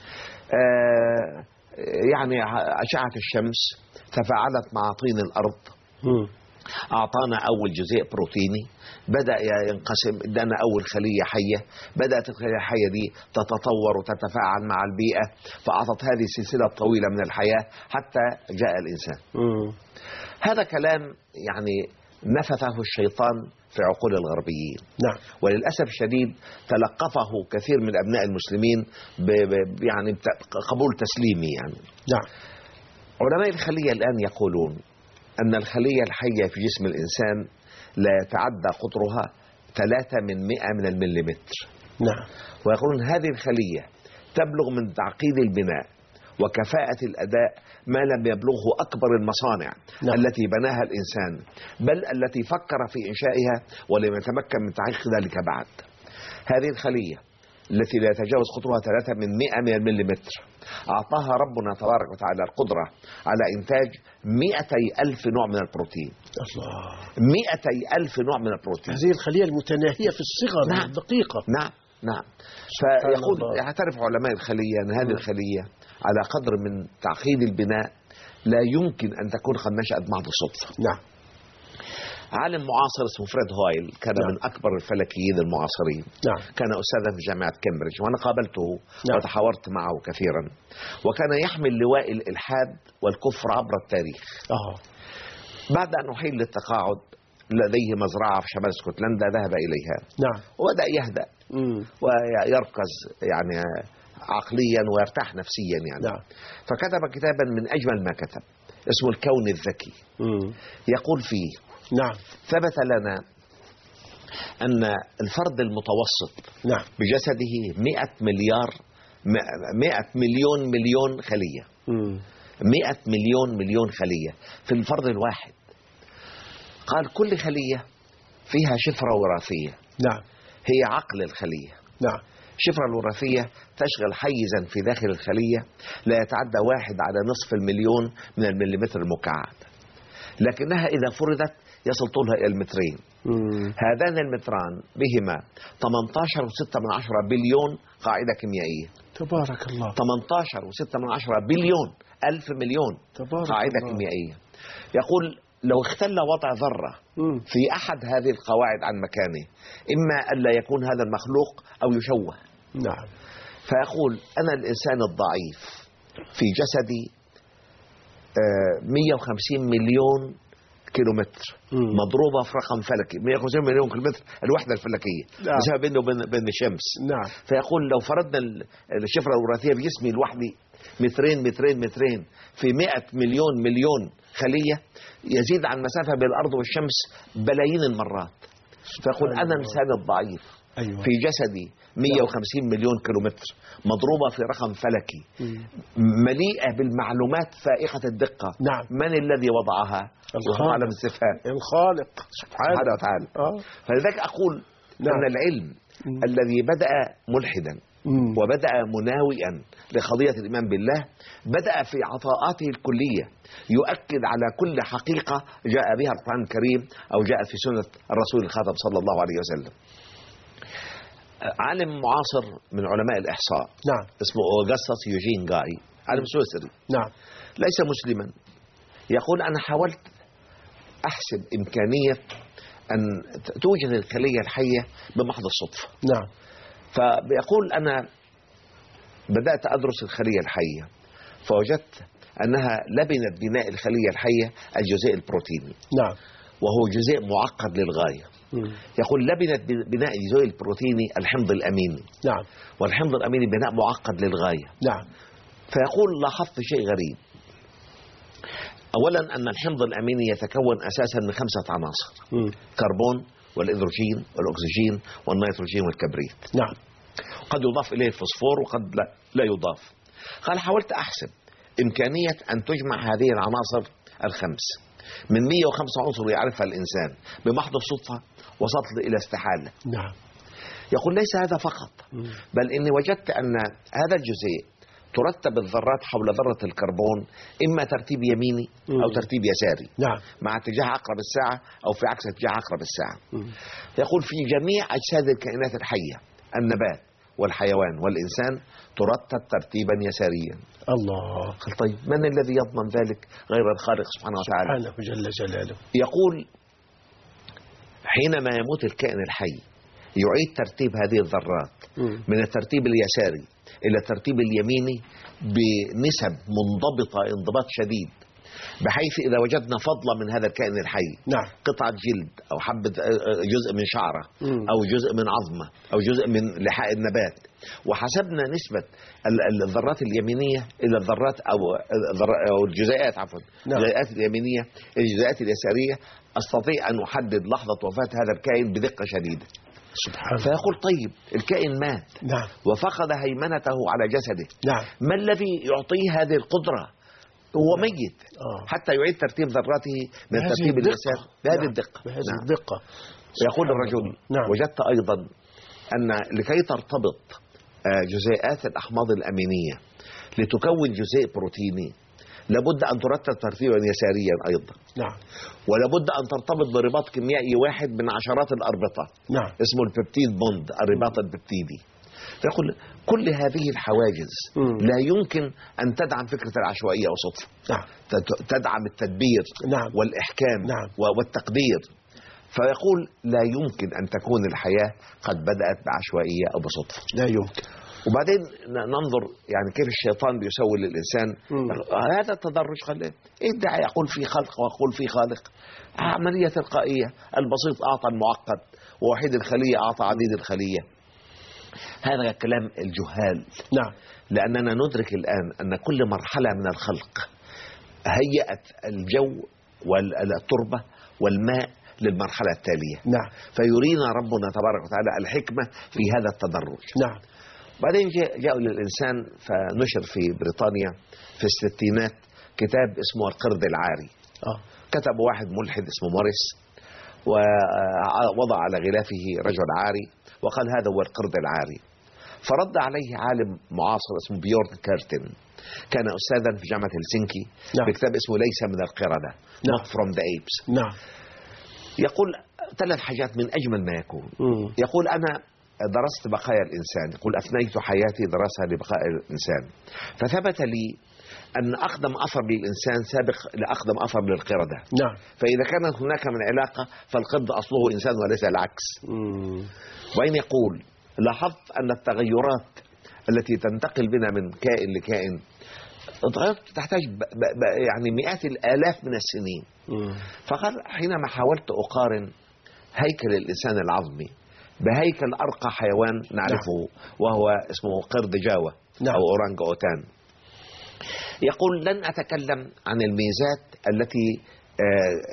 آه يعني أشعة الشمس تفاعلت مع طين الأرض. م. أعطانا أول جزيء بروتيني بدأ ينقسم، ادانا أول خلية حية، بدأت الخلية الحية دي تتطور وتتفاعل مع البيئة فأعطت هذه السلسلة الطويلة من الحياة حتى جاء الإنسان. م. هذا كلام يعني نفثه الشيطان في عقول الغربيين. نعم. وللأسف الشديد تلقفه كثير من أبناء المسلمين ب يعني قبول تسليمي يعني. نعم. علماء الخلية الآن يقولون أن الخلية الحية في جسم الإنسان لا يتعدى قطرها ثلاثة من مئة من المليمتر. نعم. ويقولون هذه الخلية تبلغ من تعقيد البناء وكفاءة الأداء ما لم يبلغه أكبر المصانع. نعم. التي بناها الإنسان، بل التي فكر في إنشائها ولم يتمكن من تحقيق ذلك بعد. هذه الخلية التي لا يتجاوز قطرها ثلاثة من مئة من المليمتر أعطاها ربنا تبارك وتعالى القدرة على إنتاج مئتي ألف نوع من البروتين. الله. مئتي ألف نوع من البروتين. هذه الخلية المتناهية في الصغر. نعم. الدقيقة. نعم نعم. فيقول يعترف علماء الخلية أن هذه الخلية على قدر من تعقيد البناء لا يمكن أن تكون قد نشأت بعد الصدفة. نعم. عالم معاصر اسمه فريد هويل كان. نعم. من أكبر الفلكيين المعاصرين. نعم. كان أستاذا في جامعة كامبريدج وأنا قابلته. نعم. وتحاورت معه كثيرا وكان يحمل لواء الإلحاد والكفر عبر التاريخ. أوه. بعد أن أحيل للتقاعد لديه مزرعة في شمال اسكتلندا ذهب إليها. نعم. وبدأ يهدأ مم. ويركز يعني عقليا ويرتاح نفسيا يعني. نعم. فكتب كتابا من أجمل ما كتب اسمه الكون الذكي. مم. يقول فيه. نعم. ثبت لنا أن الفرد المتوسط. نعم. بجسده مئة مليار مئة مليون مليون خلية. مم. مئة مليون مليون خلية في الفرد الواحد. قال كل خلية فيها شفرة وراثية. نعم. هي عقل الخلية. نعم. الشفرة الوراثية تشغل حيزا في داخل الخلية لا يتعدى واحد على نصف المليون من المليمتر المكعب، لكنها إذا فردت يصل طولها إلى المترين. مم. هذان المتران بهما ثمانية عشر فاصلة ستة بليون قاعدة كيميائية. تبارك الله. ثمانية عشر فاصلة ستة بليون ألف مليون قاعدة الله. كيميائية. يقول لو اختل وضع ذرة مم. في أحد هذه القواعد عن مكانه إما أن لا يكون هذا المخلوق أو يشوه. نعم. فيقول أنا الإنسان الضعيف في جسدي مئة وخمسين مليون كيلومتر مم. مضروبة في رقم فلكي مئة وخمسين مليون كيلومتر الوحدة الفلكية. نعم. مسافة بينه وبين الشمس. نعم. فيقول لو فرضنا الشفرة الوراثية في جسمي لوحدي مترين مترين مترين في مئة مليون مليون خلية يزيد عن مسافة بين الأرض والشمس بلايين المرات. فيقول أنا الإنسان الضعيف أيوة. في جسدي مئة وخمسين مليون كيلومتر مضروبة في رقم فلكي مليئة بالمعلومات فائقة الدقة. نعم. من الذي وضعها؟ الخالق. على الاستفهام الخالق سبحانه وتعالى. آه. فلذلك أقول نعم. أن العلم مم. الذي بدأ ملحدا مم. وبدأ مناوئا لقضية الإيمان بالله بدأ في عطاءاته الكلية يؤكد على كل حقيقة جاء بها القرآن الكريم أو جاءت في سنة الرسول الخاتم صلى الله عليه وسلم. عالم معاصر من علماء الإحصاء نعم. اسمه أوغسطس يوجين جاي، عالم سويسري نعم. ليس مسلما، يقول أنا حاولت أحسب إمكانية أن توجد الخلية الحية بمحض الصدفة. نعم. فبيقول أنا بدأت أدرس الخلية الحية فوجدت أنها لبنت بناء الخلية الحية الجزيء البروتيني. نعم. وهو جزيء معقد للغاية. مم. يقول لبنت بناء الجزيء البروتيني الحمض الأميني. نعم. والحمض الأميني بناء معقد للغاية. نعم. فيقول لاحظت شيء غريب. أولا أن الحمض الأميني يتكون أساسا من خمسة عناصر: مم. كربون والهيدروجين والأكسجين والنيتروجين والكبريت. نعم. قد يضاف إليه الفوسفور وقد لا, لا يضاف. قال حاولت أحسب إمكانية أن تجمع هذه العناصر الخمس من مئة وخمسة عنصر يعرفها الإنسان بمحض الصدفة، وصلت إلى استحالة. نعم. يقول ليس هذا فقط، بل إني وجدت أن هذا الجزيء ترتب الذرات حول ذرة الكربون إما ترتيب يميني أو ترتيب يساري. نعم. مع اتجاه عقرب الساعة أو في عكس اتجاه عقرب الساعة. مم. يقول في جميع أجساد الكائنات الحية النبات والحيوان والإنسان ترتب ترتيبا يساريا. الله. قال طيب من الذي يضمن ذلك غير الخالق سبحانه وتعالى؟ سبحانه جل جلاله. يقول حينما يموت الكائن الحي يعيد ترتيب هذه الذرات مم. من الترتيب اليساري إلى الترتيب اليميني بنسب منضبطة انضباط شديد، بحيث إذا وجدنا فضلة من هذا الكائن الحي، نعم. قطعة جلد أو حبة جزء من شعرة مم. أو جزء من عظمة أو جزء من لحاء النبات، وحسبنا نسبة الذرات اليمينية إلى الذرات أو أو الجزيئات عفوا نعم. الجزيئات اليمينية الجزيئات اليسارية، أستطيع أن أحدد لحظة وفاة هذا الكائن بدقة شديدة. سبحان. فيقول طيب الكائن مات نعم. وفقد هيمنته على جسده، نعم. ما الذي يعطيه هذه القدرة؟ هو ميت آه. حتى يعيد ترتيب ذراته من الترتيب اليسار بهذه نعم. الدقة. بهذه نعم. الدقة. يقول الرجل نعم. وجدت أيضا أن لكي ترتبط جزيئات الأحماض الأمينية لتكون جزيء بروتيني لابد أن ترتب ترتيبا يساريا أيضا. نعم. ولابد أن ترتبط برباط كيميائي واحد من عشرات الأربطة. نعم. اسمه البيبتيد بوند، الرباط البيبتيدي. فيقول كل هذه الحواجز مم. لا يمكن أن تدعم فكرة العشوائية أو صدفة. نعم. تدعم التدبير نعم. والإحكام نعم. والتقدير. فيقول لا يمكن أن تكون الحياة قد بدأت بعشوائية أو بصدفة. لا يمكن. وبعدين ننظر يعني كيف الشيطان بيسوي للإنسان هذا التدرج. قال إيه الداعي يقول في خلق ويقول في خالق؟ عملية تلقائية، البسيط أعطى المعقد ووحيد الخلية أعطى عديد الخلية. هذا كلام الجهال. نعم. لأننا ندرك الآن أن كل مرحلة من الخلق هيأت الجو والتربة والماء للمرحلة التالية. نعم. فيرينا ربنا تبارك وتعالى الحكمة في هذا التدرج. نعم. بعدين جاءوا للإنسان فنشر في بريطانيا في الستينات كتاب اسمه القرد العاري. آه. كتب واحد ملحد اسمه موريس ووضع على غلافه رجل عاري وقال هذا هو القرد العاري. فرد عليه عالم معاصر اسمه بيورن كيرتن، كان أستاذا في جامعة هلسنكي. نعم. بكتاب اسمه ليس من القردة. نعم. Not from the apes. نعم. يقول ثلاث حاجات من أجمل ما يكون. مم. يقول أنا درست بقايا الإنسان، يقول أثنيت حياتي دراسة لبقايا الإنسان، فثبت لي أن أقدم أثر للإنسان سابق لأقدم أثر للقردة. نعم. فإذا كانت هناك من علاقة فالقرد أصله إنسان وليس العكس. مم. وإن يقول لاحظت أن التغيرات التي تنتقل بنا من كائن لكائن تحتاج ب ب ب يعني مئات الآلاف من السنين. مم. فقال حينما حاولت أقارن هيكل الإنسان العظمي بهيكل أرقى حيوان نعرفه. نعم. وهو اسمه قرد جاوة. نعم. أو أورانج أوتان. يقول لن أتكلم عن الميزات التي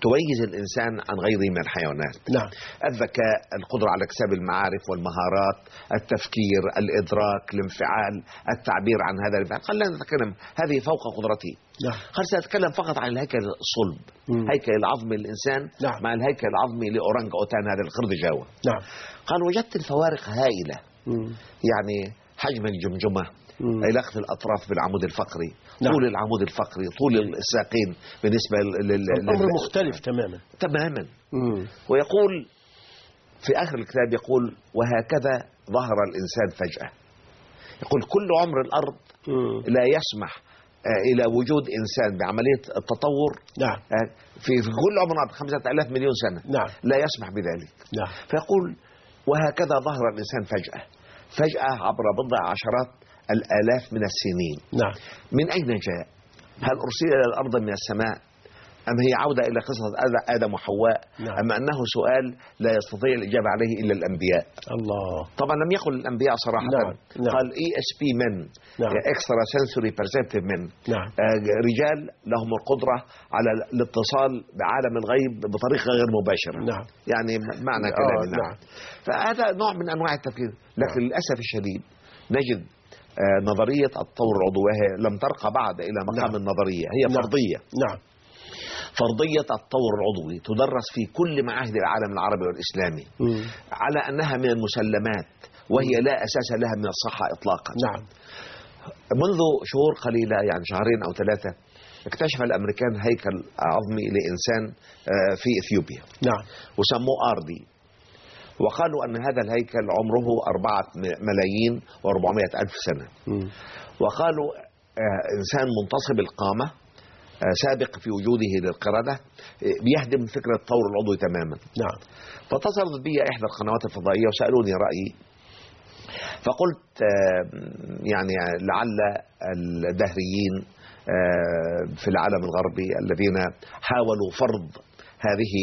تميز الإنسان عن غيره من الحيوانات. نعم. الذكاء، القدرة على اكتساب المعارف والمهارات، التفكير، الإدراك، الانفعال، التعبير عن هذا الانفعال. قال لا نتكلم، هذه فوق قدرتي. نعم. قال سأتكلم فقط عن الهيكل الصلب، مم. هيكل العظمي للإنسان. نعم. مع الهيكل العظمي لأورانج أوتان، هذا القرد جاوة. نعم. قال وجدت الفوارق هائلة. مم. يعني حجم الجمجمة، مم. علاقة الأطراف بالعمود الفقري، نعم. طول العمود الفقري، طول الساقين بالنسبة لل... الأمر مختلف تماما. تماما. مم. ويقول في آخر الكتاب، يقول وهكذا ظهر الإنسان فجأة. يقول كل عمر الأرض مم. لا يسمح إلى وجود إنسان بعملية التطور. نعم. في في كل عمر الأرض خمسة آلاف مليون سنة. نعم. لا يسمح بذلك. نعم. فيقول وهكذا ظهر الإنسان فجأة، فجأة عبر بضع عشرات الآلاف من السنين. نعم. من أين جاء؟ هل أرسل إلى الأرض من السماء؟ أم هي عودة إلى قصة آدم وحواء؟ نعم. أم أنه سؤال لا يستطيع الإجابة عليه إلا الأنبياء؟ الله. طبعا لم يقل الأنبياء صراحة. نعم. نعم. قال إي إس بي من، نعم. إكسترا سنسوري بيرسبتيف من. نعم. رجال لهم القدرة على الاتصال بعالم الغيب بطريقة غير مباشرة. نعم. يعني معنى كلامي. آه. نعم. نعم. فهذا نوع من أنواع التفكير. لكن نعم. للأسف الشديد نجد نظرية التطور العضوي وهي لم ترقى بعد إلى مقام نعم. النظرية، هي نعم. فرضية. نعم. فرضية التطور العضوي تدرس في كل معاهد العالم العربي والإسلامي مم. على أنها من المسلمات، وهي لا أساس لها من الصحة إطلاقا. نعم. منذ شهور قليلة، يعني شهرين أو ثلاثة، اكتشف الأمريكان هيكل عظمي لإنسان في إثيوبيا. نعم. وسموه آردي، وقالوا أن هذا الهيكل عمره أربعة ملايين وأربعمائة ألف سنة. مم. وقالوا إنسان منتصب القامة سابق في وجوده للقردة، بيهدم فكرة التطور العضوي تماما. نعم. فاتصلت بي إحدى القنوات الفضائية وسألوني رأيي، فقلت يعني لعل الدهريين في العالم الغربي الذين حاولوا فرض هذه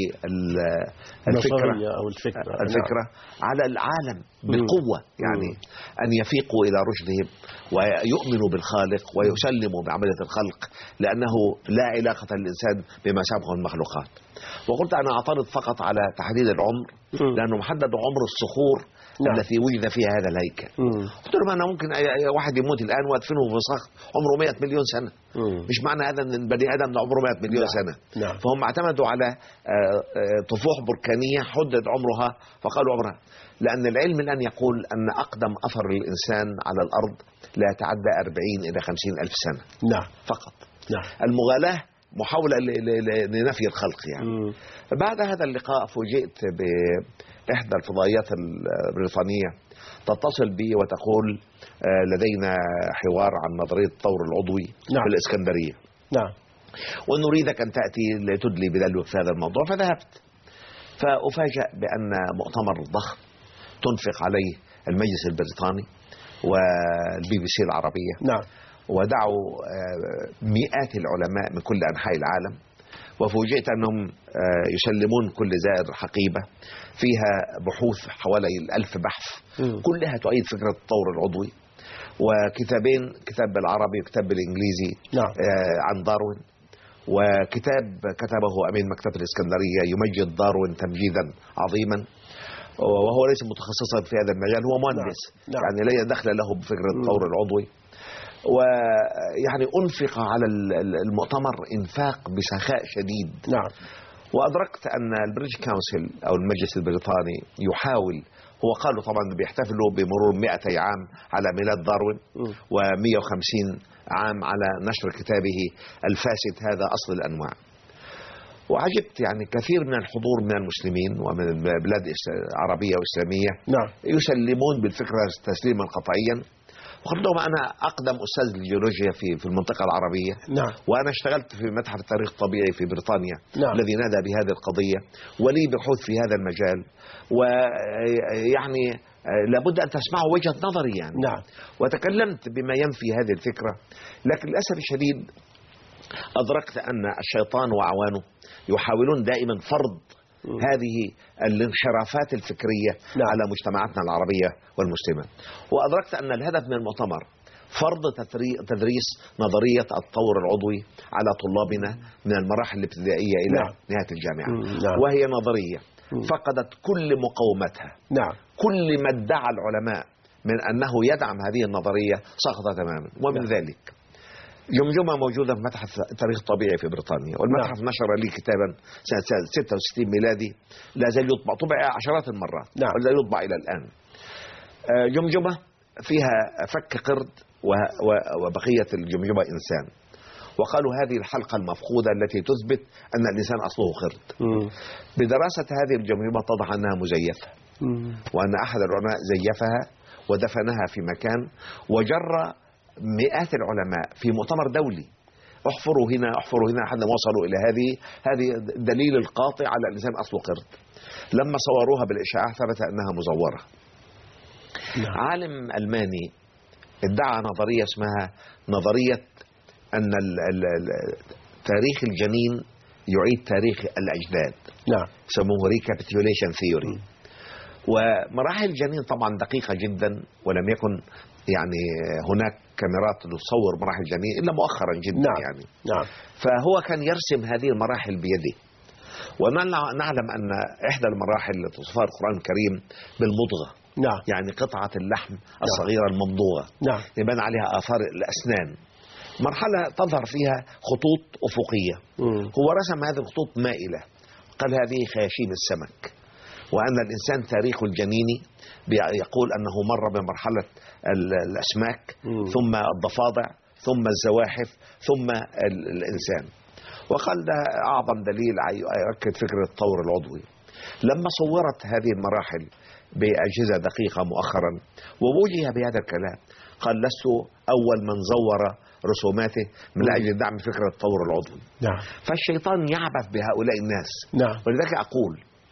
الفكرة أو الفكرة, الفكرة نعم. على العالم بقوة، يعني أن يفيقوا إلى رشدهم ويؤمنوا بالخالق ويسلموا بعملية الخلق، لأنه لا علاقة للإنسان بما سبقه المخلوقات. وقلت أنا أعترض فقط على تحديد العمر، لأنه محدد عمر الصخور نعم. التي وجد فيها هذا الهيكل. قلت لهم أنا ممكن واحد يموت الآن وأدفنه في صخر عمره مئة مليون سنة. مم. مش معنى هذا أن البني آدم عمره مئة مليون نعم. سنة. نعم. فهم اعتمدوا على طفوح بركانية حدد عمرها فقالوا عمرها، لأن العلم الآن يقول أن أقدم أثر للإنسان على الأرض لا يتعدى أربعين إلى خمسين ألف سنة. نعم. فقط. نعم. المغالاة محاولة لنفي الخلق يعني. مم. بعد هذا اللقاء فوجئت بإحدى الفضائيات البريطانية تتصل بي وتقول لدينا حوار عن نظرية التطور العضوي نعم. في الإسكندرية. نعم. ونريدك أن تأتي لتدلي بدلو في هذا الموضوع. فذهبت، فأفاجأ بأن مؤتمر ضخم تنفق عليه المجلس البريطاني والبي بي سي العربية. نعم. ودعوا مئات العلماء من كل أنحاء العالم، وفوجئت أنهم يسلمون كل زائر حقيبة فيها بحوث حوالي الألف بحث م. كلها تؤيد فكرة التطور العضوي، وكتابين، كتاب بالعربي وكتاب بالإنجليزي نعم. عن داروين، وكتاب كتبه أمين مكتبة الإسكندرية يمجد داروين تمجيدا عظيما، وهو ليس متخصصا في هذا المجال، هو مهندس نعم. يعني لا دخل له بفكرة التطور العضوي. ويعني أنفق على المؤتمر إنفاق بسخاء شديد. نعم. وأدركت أن البريتش كونسل أو المجلس البريطاني يحاول، هو قالوا طبعا بيحتفلوا بمرور مئتي عام على ميلاد داروين ومئة وخمسين عام على نشر كتابه الفاسد هذا أصل الأنواع. وعجبت يعني كثير من الحضور من المسلمين ومن البلاد العربية وإسلامية نعم. يسلمون بالفكرة تسليما قطعيا. وقلت لهم أنا أقدم أستاذ للجيولوجيا في في المنطقة العربية نعم. وأنا اشتغلت في متحف التاريخ الطبيعي في بريطانيا نعم. الذي نادى بهذه القضية، ولي بحوث في هذا المجال، ويعني لابد أن تسمعوا وجهة نظري يعني نعم. وتكلمت بما ينفي هذه الفكرة، لكن للأسف الشديد أدركت أن الشيطان وأعوانه يحاولون دائما فرض هذه الانحرافات الفكرية نعم. على مجتمعاتنا العربية والمسلمة. وأدركت أن الهدف من المؤتمر فرض تدريس نظرية التطور العضوي على طلابنا من المراحل الابتدائية إلى نعم. نهاية الجامعة. نعم. وهي نظرية فقدت كل مقومتها. نعم. كل ما ادعى العلماء من أنه يدعم هذه النظرية سقط تماما. ومن نعم. ذلك جمجمة موجودة في متحف التاريخ الطبيعي في بريطانيا، والمتحف نعم. نشر لي كتابا سنة ستة وستين ميلادي لا زال يطبع، طبع عشرات المرات نعم. ولا زال يطبع إلى الآن. جمجمة فيها فك قرد وبقية الجمجمة إنسان، وقالوا هذه الحلقة المفقودة التي تثبت أن الإنسان أصله قرد. بدراسة هذه الجمجمة اتضح أنها مزيفة، وأن أحد العلماء زيفها ودفنها في مكان، وجرى مئات العلماء في مؤتمر دولي احفروا هنا احفروا هنا لحد ما وصلوا إلى هذه هذه الدليل القاطع على الإنسان أصله قرد. لما صوروها بالإشعاع ثبت أنها مزورة. نعم. عالم ألماني ادعى نظرية اسمها نظرية أن ال ال ال تاريخ الجنين يعيد تاريخ الأجداد. نعم. يسموه recapitulation theory. ومراحل الجنين طبعا دقيقة جدا، ولم يكن يعني هناك كاميرات تصور مراحل الجنين إلا مؤخرا جدا. نعم. يعني نعم. فهو كان يرسم هذه المراحل بيده، ونعلم أن إحدى المراحل التي توصفها القرآن الكريم بالمضغة. نعم. يعني قطعة اللحم الصغيرة الممضوغة. نعم. يبان عليها آثار الأسنان، مرحلة تظهر فيها خطوط أفقية. مم. هو رسم هذه الخطوط مائلة، قال هذه خياشيم السمك، وأن الإنسان تاريخ الجنين يقول أنه مر بمرحلة الأسماك، مم. ثم الضفادع، ثم الزواحف، ثم الإنسان. وقال ده أعظم دليل يؤكد فكرة التطور العضوي. لما صورت هذه المراحل بأجهزة دقيقة مؤخرا ووجه بهذا الكلام، قال لست أول من زور رسوماته من أجل دعم فكرة التطور العضوي. نعم. فالشيطان يعبث بهؤلاء الناس. نعم. ولذلك أقول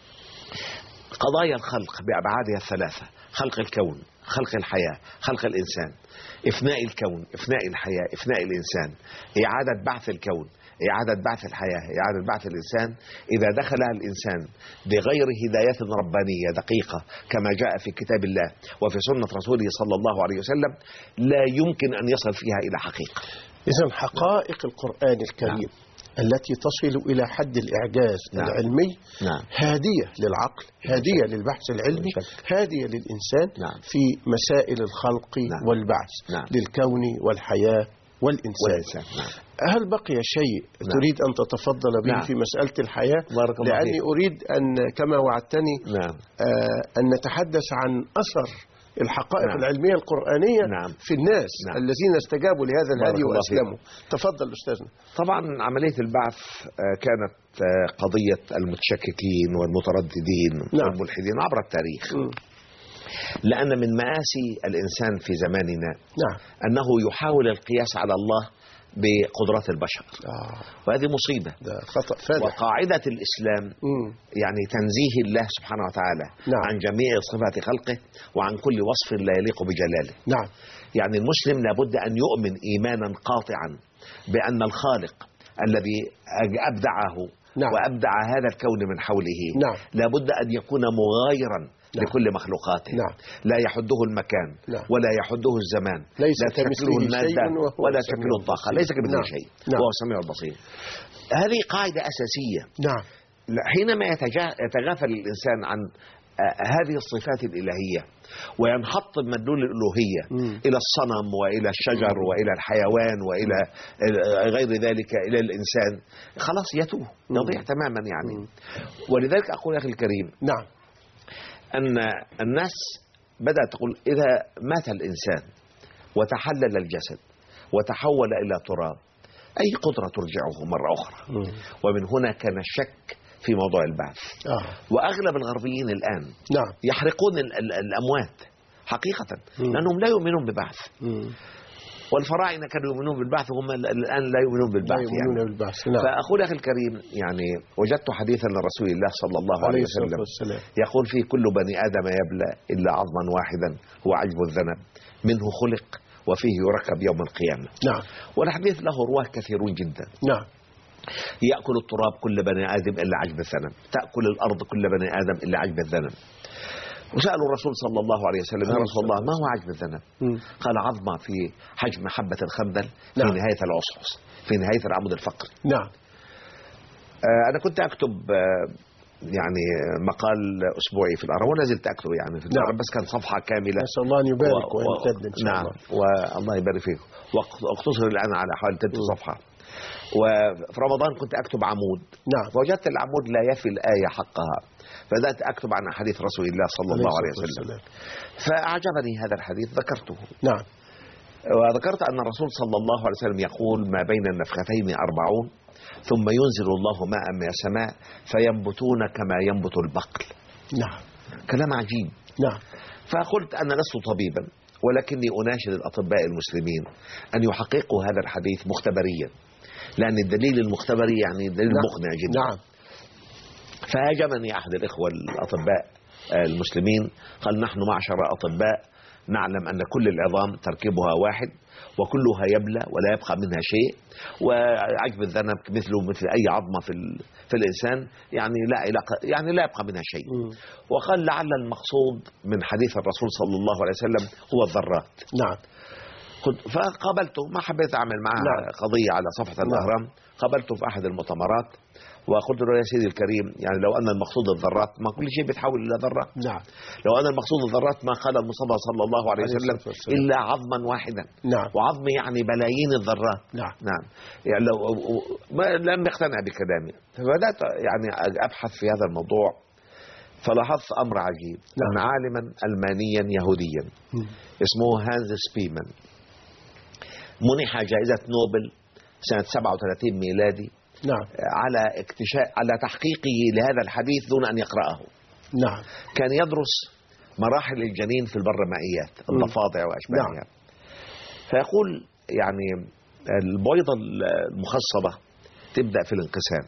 قضايا الخلق بأبعادها الثلاثة: خلق الكون، خلق الحياة، خلق الإنسان. إفناء الكون، إفناء الحياة، إفناء الإنسان، إعادة بعث الكون، إعادة بعث الحياة، إعادة بعث الإنسان. إذا دخلها الإنسان بغير هداية ربانية دقيقة كما جاء في كتاب الله وفي سنة رسوله صلى الله عليه وسلم، لا يمكن أن يصل فيها إلى حقيقة. إذن حقائق القرآن الكريم نعم. التي تصل إلى حد الإعجاز نعم. العلمي نعم. هادية للعقل، هادية نعم. للبحث العلمي، هادية للإنسان نعم. في مسائل الخلق نعم. والبعث نعم. للكون والحياة والإنسان. نعم. هل بقي شيء نعم. تريد أن تتفضل به نعم. في مسألة الحياة؟ لأني أريد أن كما وعدتني نعم. آه أن نتحدث عن أثر الحقائق نعم. العلمية القرآنية نعم. في الناس نعم. الذين استجابوا لهذا الهدي وأسلموا. تفضل أستاذنا. طبعا عملية البعث كانت قضية المتشككين والمترددين نعم. والملحدين عبر التاريخ. م. لأن من مآسي الإنسان في زماننا نعم. أنه يحاول القياس على الله بقدرات البشر. آه. وهذه مصيبة، ده خطأ فادح. وقاعدة الإسلام م. يعني تنزيه الله سبحانه وتعالى نعم. عن جميع صفات خلقه وعن كل وصف لا يليق بجلاله. نعم. يعني المسلم لابد أن يؤمن إيمانا قاطعا بأن الخالق الذي أبدعه نعم. وأبدع هذا الكون من حوله نعم. لابد أن يكون مغايرا نعم. لكل مخلوقاته نعم. لا يحده المكان نعم. ولا يحده الزمان، ليس لا تشكله المادة ولا تشكله الطاقة، ليس كمثله نعم. شيء نعم. وهو السميع البصير. هذه قاعدة أساسية. نعم. حينما يتغافل الإنسان عن هذه الصفات الإلهية وينحط بمدلول الألوهية م. إلى الصنم وإلى الشجر م. وإلى الحيوان وإلى غير ذلك إلى الإنسان، خلاص يتوه يضيع تماما يعني. م. ولذلك أقول يا أخي الكريم نعم أن الناس بدأت تقول إذا مات الإنسان وتحلل الجسد وتحول إلى تراب، أي قدرة ترجعه مرة أخرى؟ م. ومن هنا كان الشك في موضوع البعث. آه. وأغلب الغربيين الآن نعم. يحرقون ال ال الأموات حقيقة م. لأنهم لا يؤمنون ببعث. م. والفراعنة كانوا يؤمنون بالبعث وهم الآن لا يؤمنون بالبعث. لا يؤمنون يعني. بالبعث. نعم. فأقول أخي الكريم يعني وجدت حديثا لرسول الله صلى الله عليه وسلم يقول فيه كل بني آدم يبلى إلا عظما واحدا هو عجب الذنب منه خلق وفيه يركب يوم القيامة. نعم. والحديث له رواه كثيرون جدا. نعم. يأكل التراب كل بني آدم إلا عجب الذنب، تأكل الأرض كل بني آدم إلا عجب الذنب. وسألوا الرسول صلى الله عليه وسلم: يا رسول الله، ما هو عجب الذنب؟ قال: عظمة في حجم حبة الخردل في نعم. نهاية العصعص، في نهاية العمود الفقري. نعم. آه أنا كنت أكتب آه يعني مقال أسبوعي في الأهرام، ولا زلت أكتب يعني في الأهرام. نعم. بس كان صفحة كاملة. نسأل الله أن يبارك و... ويمتد إن شاء نعم. الله. والله يبارك فيك. واقتصر الآن على حوالي ثلاث صفحة. وفي رمضان كنت أكتب عمود. نعم. فوجدت العمود لا يفي الآية حقها، فبدأت أكتب عن حديث رسول الله صلى الله عليه وسلم. فأعجبني هذا الحديث ذكرته. نعم. وذكرت أن الرسول صلى الله عليه وسلم يقول: ما بين النفختين أربعون ثم ينزل الله ماء من السماء فينبتون كما ينبت البقل. نعم. كلام عجيب. نعم. فقلت أنا لست طبيبا، ولكني أناشد الأطباء المسلمين أن يحققوا هذا الحديث مختبريا، لأن الدليل المختبري يعني دليل نعم. مقنع جدا. نعم. فهاجمني أحد الإخوة الأطباء المسلمين، قال: نحن معشر أطباء نعلم أن كل العظام تركيبها واحد وكلها يبلى ولا يبقى منها شيء، وعجب الذنب مثله مثل أي عظمة في في الإنسان، يعني لا علاقة، يعني لا يبقى منها شيء. م. وقال: لعل المقصود من حديث الرسول صلى الله عليه وسلم هو الذرات. نعم. فقابلته، ما حبيت أعمل معه نعم. قضية على صفحة نعم. الأهرام. قابلته في أحد المؤتمرات وقلت له: يا سيدي الكريم، يعني لو أن المقصود الذرات، ما كل شيء بيتحول إلى ذرات. نعم. لو أن المقصود الذرات ما قال المصطفى صلى الله عليه وسلم إلا عظما واحدا. نعم. وعظم يعني بلايين الذرات. نعم. نعم. يعني لو ما لم يقتنع بكلامي، فبدأت يعني أبحث في هذا الموضوع، فلاحظت أمر عجيب. نعم. أن عالما ألمانيا يهوديا م. اسمه هانز سبيمان منح جائزة نوبل سنة سبعة وثلاثين ميلادي. نعم. على اكتشاف على تحقيقه لهذا الحديث دون أن يقرأه. نعم. كان يدرس مراحل الجنين في البرمائيات، الضفادع وأشباهها. نعم. فيقول يعني البويضة المخصبة تبدأ في الانقسام،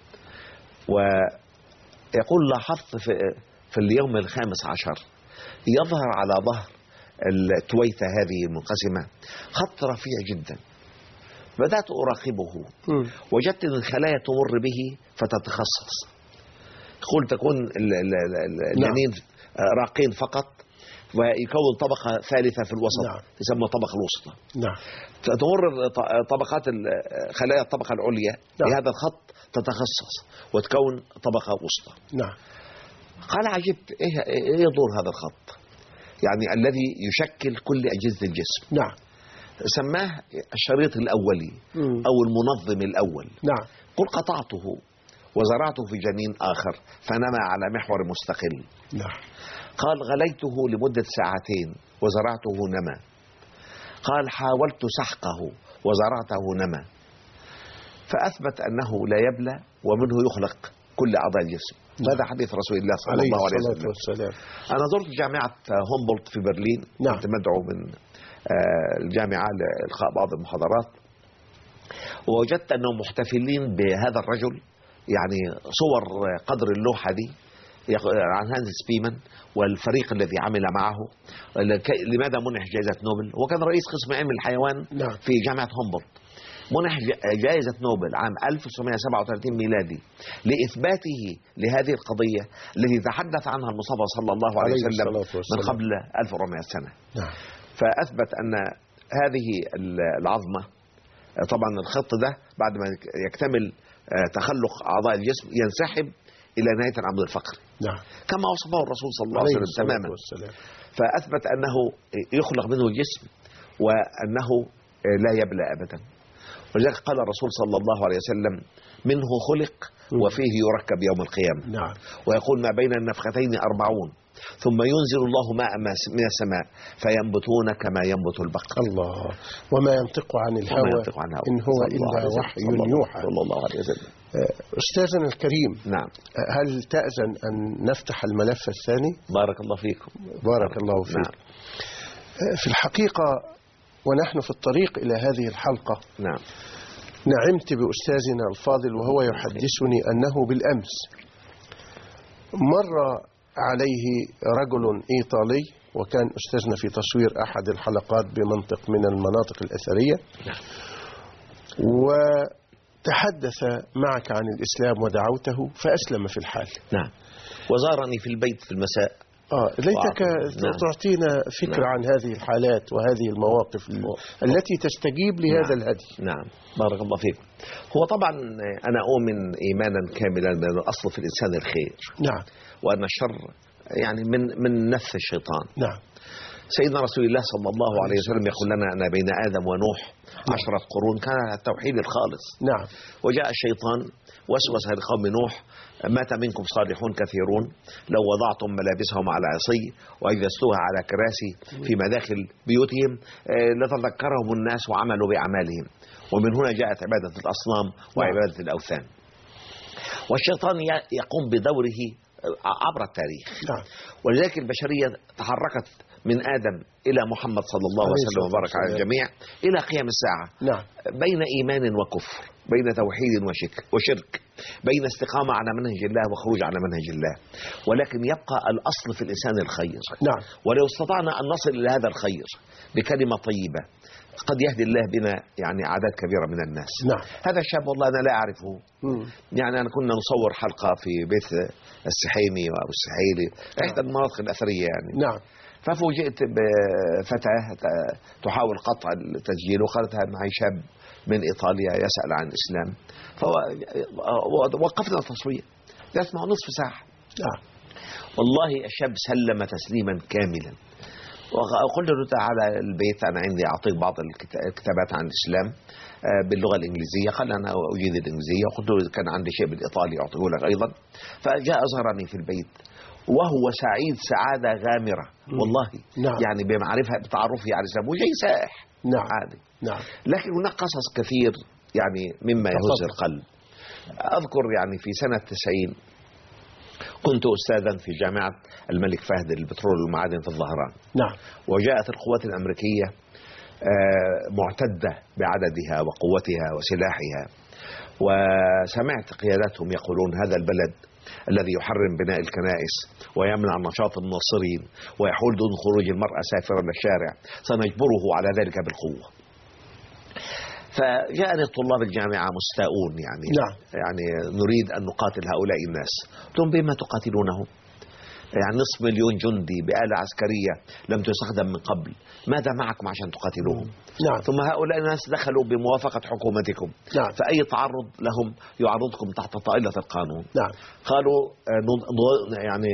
ويقول: لاحظت في, في اليوم الخامس عشر يظهر على ظهر التويتة هذه المنقسمة خط رفيع جدا. بدأت أراقبه، وجدت أن الخلايا تمر به فتتخصص. يقول تكون الجنين راقين فقط، ويكون طبقة ثالثة في الوسط. نعم. تسمى الطبقة الوسطى. نعم. تمر طبقات خلايا الطبقة العليا بهذا الخط تتخصص وتكون طبقة وسطى. نعم. قال: عجبت، إيه إيه دور هذا الخط؟ يعني الذي يشكل كل أجهزة الجسم. نعم. سماه الشريط الأولي م. أو المنظم الأول. نعم. قل قطعته وزرعته في جنين آخر فنمى على محور مستقل. نعم. قال: غليته لمدة ساعتين وزرعته نمى. قال: حاولت سحقه وزرعته نمى. فأثبت أنه لا يبلى ومنه يخلق كل أعضاء الجسم. هذا حديث رسول الله صلى الله عليه وسلم. أنا زرت جامعة هومبولت في برلين. نعم. كنت مدعو من الجامعة لإلقاء بعض المحاضرات، ووجدت أنهم محتفلين بهذا الرجل، يعني صور قدر اللوحة دي عن هانز سبيمان والفريق الذي عمل معه. لماذا منح جائزة نوبل؟ هو كان رئيس قسم علم الحيوان. نعم. في جامعة هومبولت. منح جائزة نوبل عام ألف وتسعمائة وسبعة وثلاثين ميلادي لإثباته لهذه القضية التي تحدث عنها المصطفى صلى الله عليه وسلم من قبل ألف وأربعمائة سنة. نعم. فأثبت أن هذه العظمة، طبعا الخط ده بعد ما يكتمل تخلق أعضاء الجسم ينسحب إلى نهاية العمود الفقري. نعم. كما وصفه الرسول صلى الله عليه وسلم تماما. فأثبت أنه يخلق منه الجسم وأنه لا يبلى أبدا. ولذلك قال الرسول صلى الله عليه وسلم: منه خلق وفيه يركب يوم القيامة. نعم. ويقول: ما بين النفختين أربعون ثم ينزل الله ماء من السماء فينبتون كما ينبت البقل. الله. وما ينطق عن الهوى إن هو إلا وحي يوحى. صلى الله عليه وسلم. أستاذنا الكريم. نعم. هل تأذن أن نفتح الملف الثاني؟ بارك الله فيكم. بارك الله فيك. نعم. في الحقيقة ونحن في الطريق إلى هذه الحلقة، نعم، نعمت بأستاذنا الفاضل وهو يحدثني أنه بالأمس مر عليه رجل إيطالي، وكان أستاذنا في تصوير أحد الحلقات بمنطق من المناطق الأثرية، وتحدث معك عن الإسلام ودعوته فأسلم في الحال. نعم. وزارني في البيت في المساء آه ليتك نعم. تعطينا فكرة نعم. عن هذه الحالات وهذه المواقف التي تستجيب لهذا نعم. الهدي. نعم بارك الله فيك. هو طبعا أنا أؤمن إيمانا كاملا بأن الأصل في الإنسان الخير، نعم، وأن الشر يعني من من نفس الشيطان. نعم. سيدنا رسول الله صلى الله عليه وسلم يقول لنا أن بين آدم ونوح عشرة قرون كان التوحيد الخالص. نعم. وجاء الشيطان وسوس لقوم نوح: مات منكم صالحون كثيرون لو وضعتم ملابسهم على عصي وأجلستوها على كراسي في مداخل بيوتهم لتذكرهم الناس وعملوا بأعمالهم. ومن هنا جاءت عبادة الأصنام وعبادة الأوثان. والشيطان يقوم بدوره عبر التاريخ. نعم. ولذلك البشرية تحركت من آدم إلى محمد صلى الله عليه وسلم وبارك على الجميع إلى قيام الساعة. نعم. بين إيمان وكفر، بين توحيد وشرك، بين استقامة على منهج الله وخروج على منهج الله. ولكن يبقى الأصل في الإنسان الخير. نعم. ولو استطعنا أن نصل إلى هذا الخير بكلمة طيبة قد يهدي الله بنا يعني أعداد كبيرة من الناس. نعم. هذا الشاب والله أنا لا أعرفه. مم. يعني أنا كنا نصور حلقة في بيت السحيمي وأبو السحيلي، إحدى المناطق الأثرية يعني. نعم. ففوجئت بفتاة تحاول قطع التسجيل وقالت معي شاب من إيطاليا يسأل عن الإسلام. فوقفنا التصوير نسمع نصف ساعة. نعم. والله الشاب سلم تسليما كاملا. وقلت له تعالى البيت أنا عندي أعطيك بعض الكتابات عن الإسلام باللغة الإنجليزية. قال أنا أجيد الإنجليزية. قلت له كان عندي شيء بالإيطالي أعطيه لك أيضا. فجاء زارني في البيت وهو سعيد سعادة غامرة والله. نعم. يعني بمعرفة بتعرفه على الإسلام وجاي سائح. نعم. عادي. نعم. لكن هناك قصص كثير يعني مما يهز القلب. أذكر يعني في سنة تسعين كنت أستاذا في جامعة الملك فهد للبترول والمعادن في الظهران. نعم. وجاءت القوات الأمريكية معتدة بعددها وقوتها وسلاحها، وسمعت قياداتهم يقولون هذا البلد الذي يحرم بناء الكنائس ويمنع نشاط الناصرين ويحول دون خروج المرأة سافرا للشارع سنجبره على ذلك بالقوة. فجاءني الطلاب الجامعة مستاءون يعني. نعم. يعني نريد أن نقاتل هؤلاء الناس. قلت لهم بما تقاتلونهم؟ يعني نصف مليون جندي بآلة عسكرية لم تستخدم من قبل، ماذا معكم عشان تقاتلوهم؟ نعم. ثم هؤلاء الناس دخلوا بموافقة حكومتكم. نعم. فأي تعرض لهم يعرضكم تحت طائلة القانون. نعم. قالوا يعني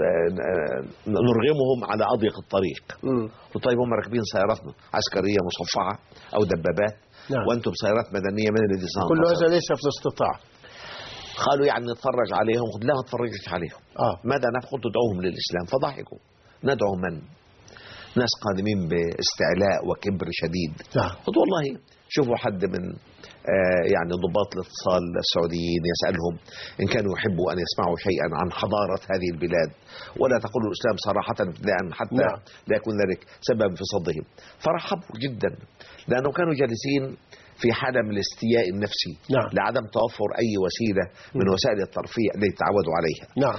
نرغمهم على أضيق الطريق. قلت طيب هم راكبين سيارات عسكرية مصفعة أو دبابات. نعم. وأنتم سيارات مدنية من الذي سننتصر؟ كل هذا ليس في الاستطاعة. قالوا يعني نتفرج عليهم. قلت لا ما تفرجش عليهم. آه. ماذا نفعل؟ تدعوهم للإسلام. فضحكوا. ندعو من؟ ناس قادمين باستعلاء وكبر شديد. نعم. قلت والله شوفوا حد من آه يعني ضباط الاتصال السعوديين يسألهم إن كانوا يحبوا أن يسمعوا شيئا عن حضارة هذه البلاد ولا تقولوا الإسلام صراحة ابتداء حتى نعم. لا يكون ذلك سبب في صدهم. فرحبوا جدا لأنه كانوا جالسين في حالة من الاستياء النفسي. نعم. لعدم توفر أي وسيلة من وسائل الترفيه التي تعودوا عليها. نعم.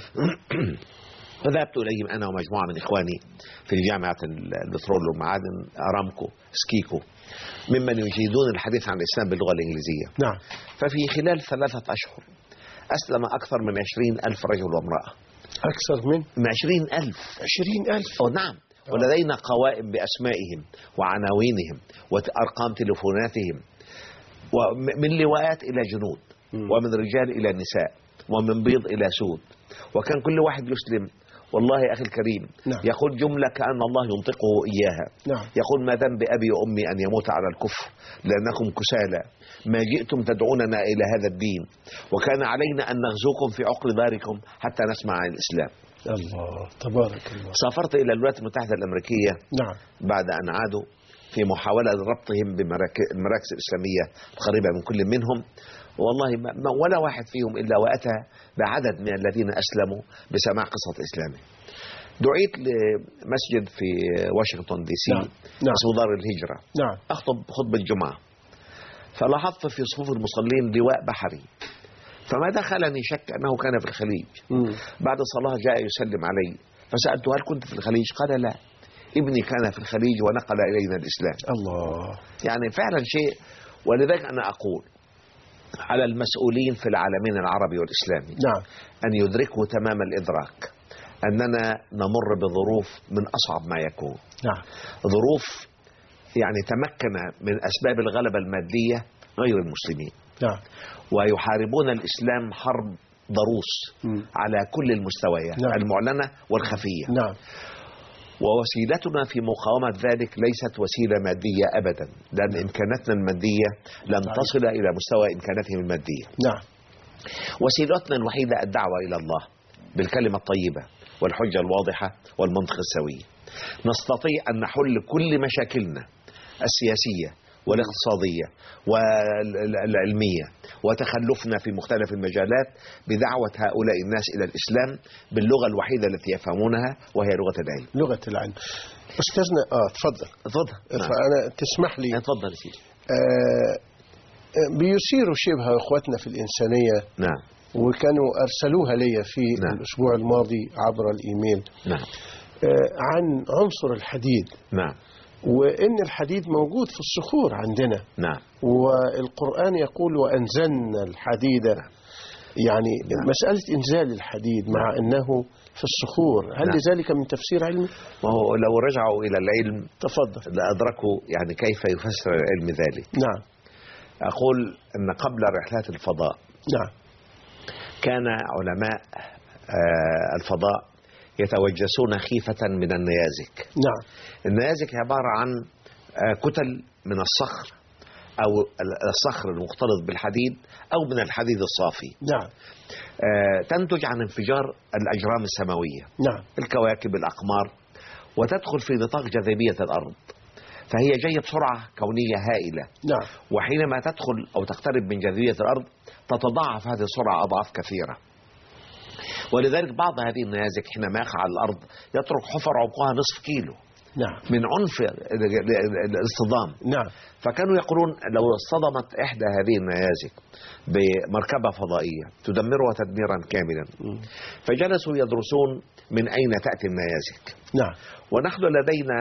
فذهبت إليهم أنا ومجموعة من إخواني في جامعة البترول والمعادن أرامكو سكيكو ممن يجيدون الحديث عن الإسلام باللغة الإنجليزية. نعم. ففي خلال ثلاثة أشهر أسلم أكثر من عشرين ألف رجل وامرأة. أكثر من من عشرين ألف. عشرين ألف. أو نعم. ولدينا قوائم بأسمائهم وعناوينهم وأرقام تلفوناتهم ومن لواءات إلى جنود ومن رجال إلى نساء ومن بيض إلى سود. وكان كل واحد يسلم والله يا أخي الكريم. نعم. يقول جملة كأن الله ينطقه إياها. نعم. يقول ما ذنب أبي وأمي أن يموت على الكفر لأنكم كسالى ما جئتم تدعوننا إلى هذا الدين وكان علينا أن نغزوكم في عقر داركم حتى نسمع عن الإسلام. الله تبارك الله. سافرت إلى الولايات المتحدة الأمريكية. نعم. بعد أن عادوا في محاولة لربطهم بالمراكز الإسلامية القريبة من كل منهم. والله ما ولا واحد فيهم إلا وأتى بعدد من الذين أسلموا بسماع قصة إسلامه. دعيت لمسجد في واشنطن دي سي. نعم. نعم. اسمه دار الهجرة. نعم. أخطب خطبة الجمعة فلاحظت في صفوف المصلين لواء بحري فما دخلني شك أنه كان في الخليج. مم. بعد الصلاة جاء يسلم علي فسألته هل كنت في الخليج؟ قال لا ابني كان في الخليج ونقل إلينا الإسلام. الله. يعني فعلا شيء. ولذلك أنا أقول على المسؤولين في العالمين العربي والإسلامي. نعم. أن يدركوا تمام الإدراك أننا نمر بظروف من أصعب ما يكون. نعم. ظروف يعني تمكن من أسباب الغلبة المادية غير المسلمين. نعم. ويحاربون الإسلام حرب ضروس م. على كل المستويات. نعم. المعلنة والخفية. نعم. ووسيلتنا في مقاومة ذلك ليست وسيلة مادية أبدا، لأن إمكاناتنا المادية لن تصل إلى مستوى إمكاناتهم المادية. نعم. وسيلتنا الوحيدة الدعوة إلى الله بالكلمة الطيبة والحجة الواضحة والمنطق السوي. نستطيع أن نحل كل مشاكلنا السياسية والاقتصادية والعلمية وتخلفنا في مختلف المجالات بدعوة هؤلاء الناس إلى الإسلام باللغة الوحيدة التي يفهمونها، وهي لغة العلم. لغة العلم. أستاذنا آه تفضل. تفضل. فأنا تسمح لي. تفضل سيدي. آه بيثيروا شبه إخواتنا في الإنسانية. نعم. وكانوا أرسلوها لي في نعم. الأسبوع الماضي عبر الإيميل. نعم. آه عن عنصر الحديد. نعم. وإن الحديد موجود في الصخور عندنا. نعم. والقرآن يقول وأنزلنا الحديد. نعم. يعني نعم. مسألة إنزال الحديد مع نعم. أنه في الصخور، هل نعم. لذلك من تفسير علمي؟ وهو لو رجعوا إلى العلم تفضل لأدركوا يعني كيف يفسر العلم ذلك. نعم. أقول أن قبل رحلات الفضاء نعم. كان علماء الفضاء يتوجسون خيفة من النيازك. نعم. النيازك عبارة عن كتل من الصخر أو الصخر المختلط بالحديد أو من الحديد الصافي. نعم. تنتج عن انفجار الأجرام السماوية. نعم. الكواكب الأقمار، وتدخل في نطاق جاذبية الأرض، فهي جاية بسرعة كونية هائلة. نعم. وحينما تدخل أو تقترب من جاذبية الأرض تتضاعف هذه السرعة أضعاف كثيرة. ولذلك بعض هذه النيازك حينما يقع على الأرض يترك حفر عمقها نصف كيلو. نعم. من عنف الاصطدام. نعم. فكانوا يقولون لو اصطدمت إحدى هذه النيازك بمركبة فضائية تدمرها تدميرا كاملا. م. فجلسوا يدرسون من أين تأتي النيازك. نعم. ونحن لدينا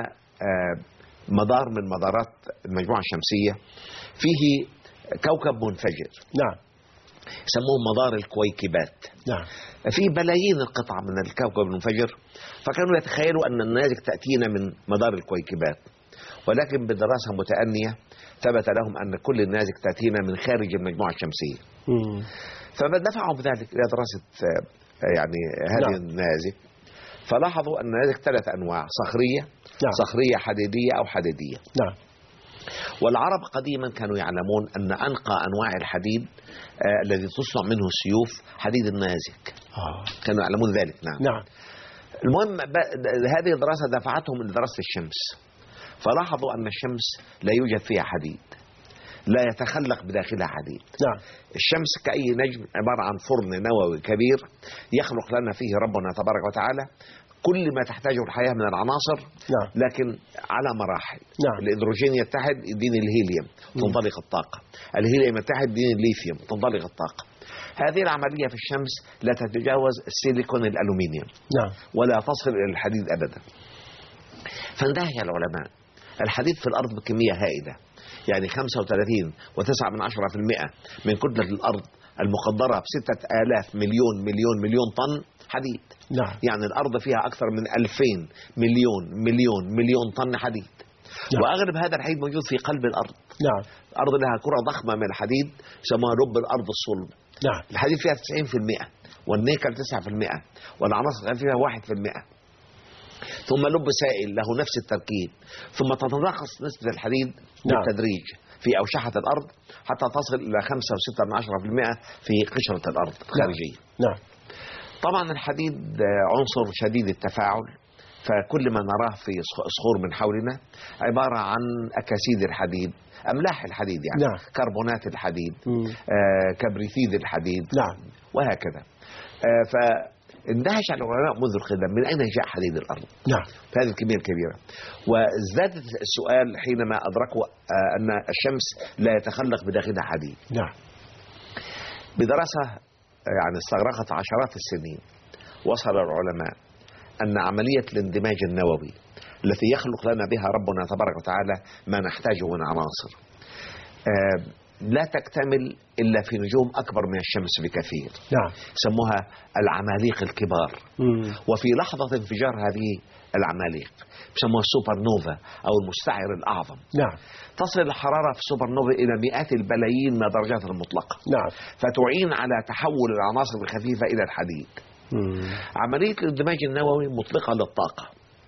مدار من مدارات المجموعة الشمسية فيه كوكب منفجر. نعم. يسموه مدار الكويكبات. نعم. في بلايين القطع من الكوكب المنفجر، فكانوا يتخيلوا أن النيازك تأتينا من مدار الكويكبات، ولكن بدراسة متأنية ثبت لهم أن كل النيازك تأتينا من خارج المجموعة الشمسية. مم. فدفعوا بذلك إلى دراسة يعني هذه نعم. النيازك، فلاحظوا أن النيازك ثلاث أنواع: صخرية، نعم. صخرية حديدية أو حديدية. نعم. والعرب قديما كانوا يعلمون أن أنقى أنواع الحديد آه الذي تصنع منه السيوف حديد النيازك. آه. كانوا يعلمون ذلك. نعم. نعم. المهم هذه الدراسة دفعتهم إلى دراسة الشمس، فلاحظوا أن الشمس لا يوجد فيها حديد، لا يتخلق بداخلها حديد. نعم. الشمس كأي نجم عبارة عن فرن نووي كبير يخلق لنا فيه ربنا تبارك وتعالى كل ما تحتاجه الحياة من العناصر. نعم. لكن على مراحل. نعم. الهيدروجين يتحد يديني الهيليوم تنطلق الطاقة، الهيليوم يتحد يديني الليثيوم تنطلق الطاقة. هذه العملية في الشمس لا تتجاوز السيليكون الألومنيوم. نعم. ولا تصل إلى الحديد أبدا. فاندهش العلماء، الحديد في الأرض بكمية هائلة، يعني خمسة وثلاثين وتسعة من عشرة في المئة من كتلة الأرض المقدرة بستة آلاف مليون مليون مليون طن حديد. نعم. يعني الأرض فيها أكثر من ألفين مليون مليون مليون طن حديد. نعم. وأغلب هذا الحديد موجود في قلب الأرض. نعم. الأرض لها كرة ضخمة من الحديد يسموها لب الأرض الصلب. نعم. الحديد فيها تسعين في المئة، والنيكل تسعة في المئة، والعناصر فيها واحد في المئة. ثم لب سائل له نفس التركيب، ثم تتناقص نسبة الحديد بالتدريج في أوشحة الأرض حتى تصل إلى خمسة وستة من عشرة في المئة في قشرة الأرض الخارجية. نعم. طبعا الحديد عنصر شديد التفاعل، فكل ما نراه في صخور من حولنا عبارة عن أكاسيد الحديد، أملاح الحديد يعني. نعم. كربونات الحديد، آه، كبريتيد الحديد. نعم. وهكذا. آه، فاندهش العلماء منذ القدم من أين جاء حديد الأرض. نعم. هذه الكمية الكبيرة. وازداد السؤال حينما أدركوا آه، أن الشمس لا يتخلق بداخلها حديد. نعم. بدراسة يعني استغرقت عشرات السنين وصل العلماء أن عملية الاندماج النووي التي يخلق لنا بها ربنا تبارك وتعالى ما نحتاجه من عناصر لا تكتمل إلا في نجوم أكبر من الشمس بكثير. نعم. سموها العماليق الكبار. مم. وفي لحظة انفجار هذه العماليق بسموها السوبر نوفا أو المستعر الأعظم. نعم. تصل الحرارة في السوبر نوفا إلى مئات البلايين من درجات المطلقة. نعم. فتعين على تحول العناصر الخفيفة إلى الحديد. مم. عملية الاندماج النووي مطلقة للطاقة،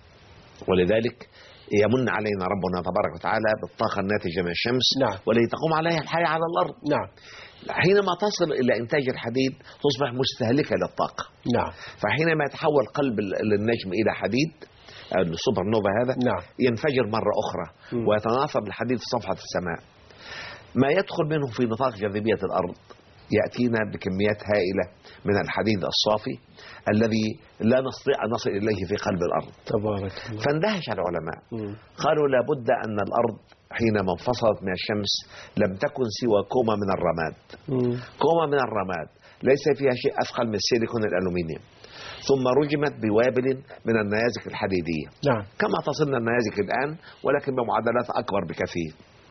ولذلك يمن علينا ربنا تبارك وتعالى بالطاقة الناتجة من الشمس. نعم. والتي تقوم عليها الحياة على الأرض. نعم. حينما تصل إلى إنتاج الحديد تصبح مستهلكة للطاقة. نعم. فحينما يتحول قلب النجم إلى حديد، السوبر نوفا هذا، نعم. ينفجر مرة أخرى م. ويتناثر الحديد في صفحة السماء. ما يدخل منه في نطاق جاذبية الأرض يأتينا بكميات هائلة من الحديد الصافي الذي لا نستطيع أن نصل إليه في قلب الأرض. تبارك الله. فاندهش العلماء. م. قالوا لابد أن الأرض حينما انفصلت من الشمس لم تكن سوى كومة من الرماد. م. كومة من الرماد ليس فيها شيء أثقل من السيليكون الألومنيوم، ثم رجمت بوابل من النيازك الحديدية. نعم. كما تصلنا النيازك الآن ولكن بمعدلات أكبر بكثير.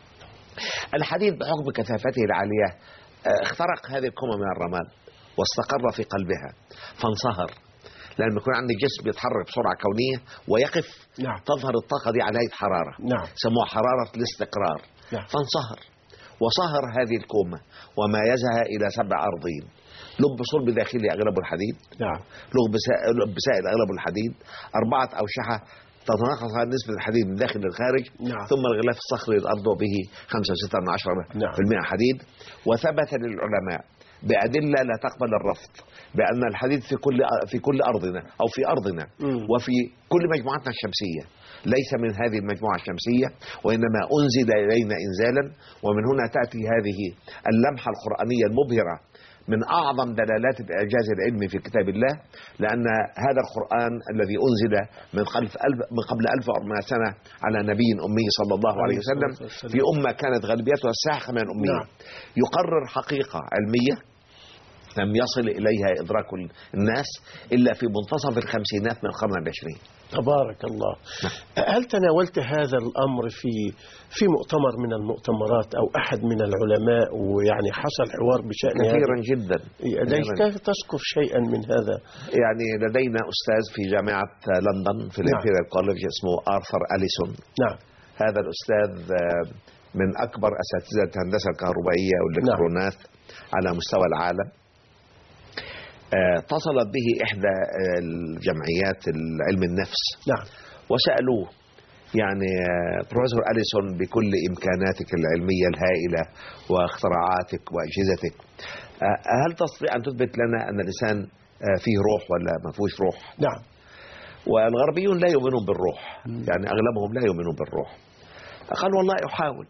الحديد بحكم كثافته العالية اخترق هذه الكومة من الرماد واستقر في قلبها فانصهر، لأن يكون عندي جسم يتحرك بسرعة كونية ويقف. نعم. تظهر الطاقة دي على هيئة حرارة. نعم. سموها حرارة الاستقرار. نعم. فانصهر وصهر هذه الكومة وميزها إلى سبع أرضين: لب صلب داخلي أغلب الحديد. نعم. لب سائل أغلب الحديد. أربعة أوشحة تتناقص هذه نسبة الحديد من داخل للخارج. نعم. ثم الغلاف الصخري للأرض وبه خمسة وستة من عشرة نعم. في المئة حديد. وثبت للعلماء بأدلة لا تقبل الرفض بأن الحديد في كل في كل أرضنا أو في أرضنا م. وفي كل مجموعاتنا الشمسية ليس من هذه المجموعة الشمسية، وإنما أنزل إلينا إنزالا. ومن هنا تأتي هذه اللمحة القرآنية المبهرة من أعظم دلالات الإعجاز العلمي في كتاب الله، لأن هذا القرآن الذي أنزل من قبل من قبل ألف وأربعمائة سنة على نبي أمي صلى الله عليه وسلم في أمة كانت غالبيتها الساحقة من الأمية. نعم. يقرر حقيقة علمية لم يصل إليها إدراك الناس إلا في منتصف الخمسينات من القرن العشرين. تبارك الله. هل تناولت هذا الأمر في في مؤتمر من المؤتمرات أو أحد من العلماء ويعني حصل حوار بشأن كثيرا هذا؟ جدا. ليس تذكر شيئا من هذا؟ يعني لدينا أستاذ في جامعة لندن في الإمبيريال كوليدج اسمه آرثر أليسون. نعم. هذا الأستاذ من أكبر أساتذة الهندسة الكهربائية والإلكترونات نعم. على مستوى العالم. اتصلت به إحدى الجمعيات علم النفس. نعم. وسألوه يعني بروفيسور أليسون بكل إمكاناتك العلمية الهائلة واختراعاتك وأجهزتك، هل تستطيع أن تثبت لنا أن الإنسان فيه روح ولا ما فيهوش روح؟ نعم. والغربيون لا يؤمنون بالروح، يعني أغلبهم لا يؤمنون بالروح. قال والله أحاول.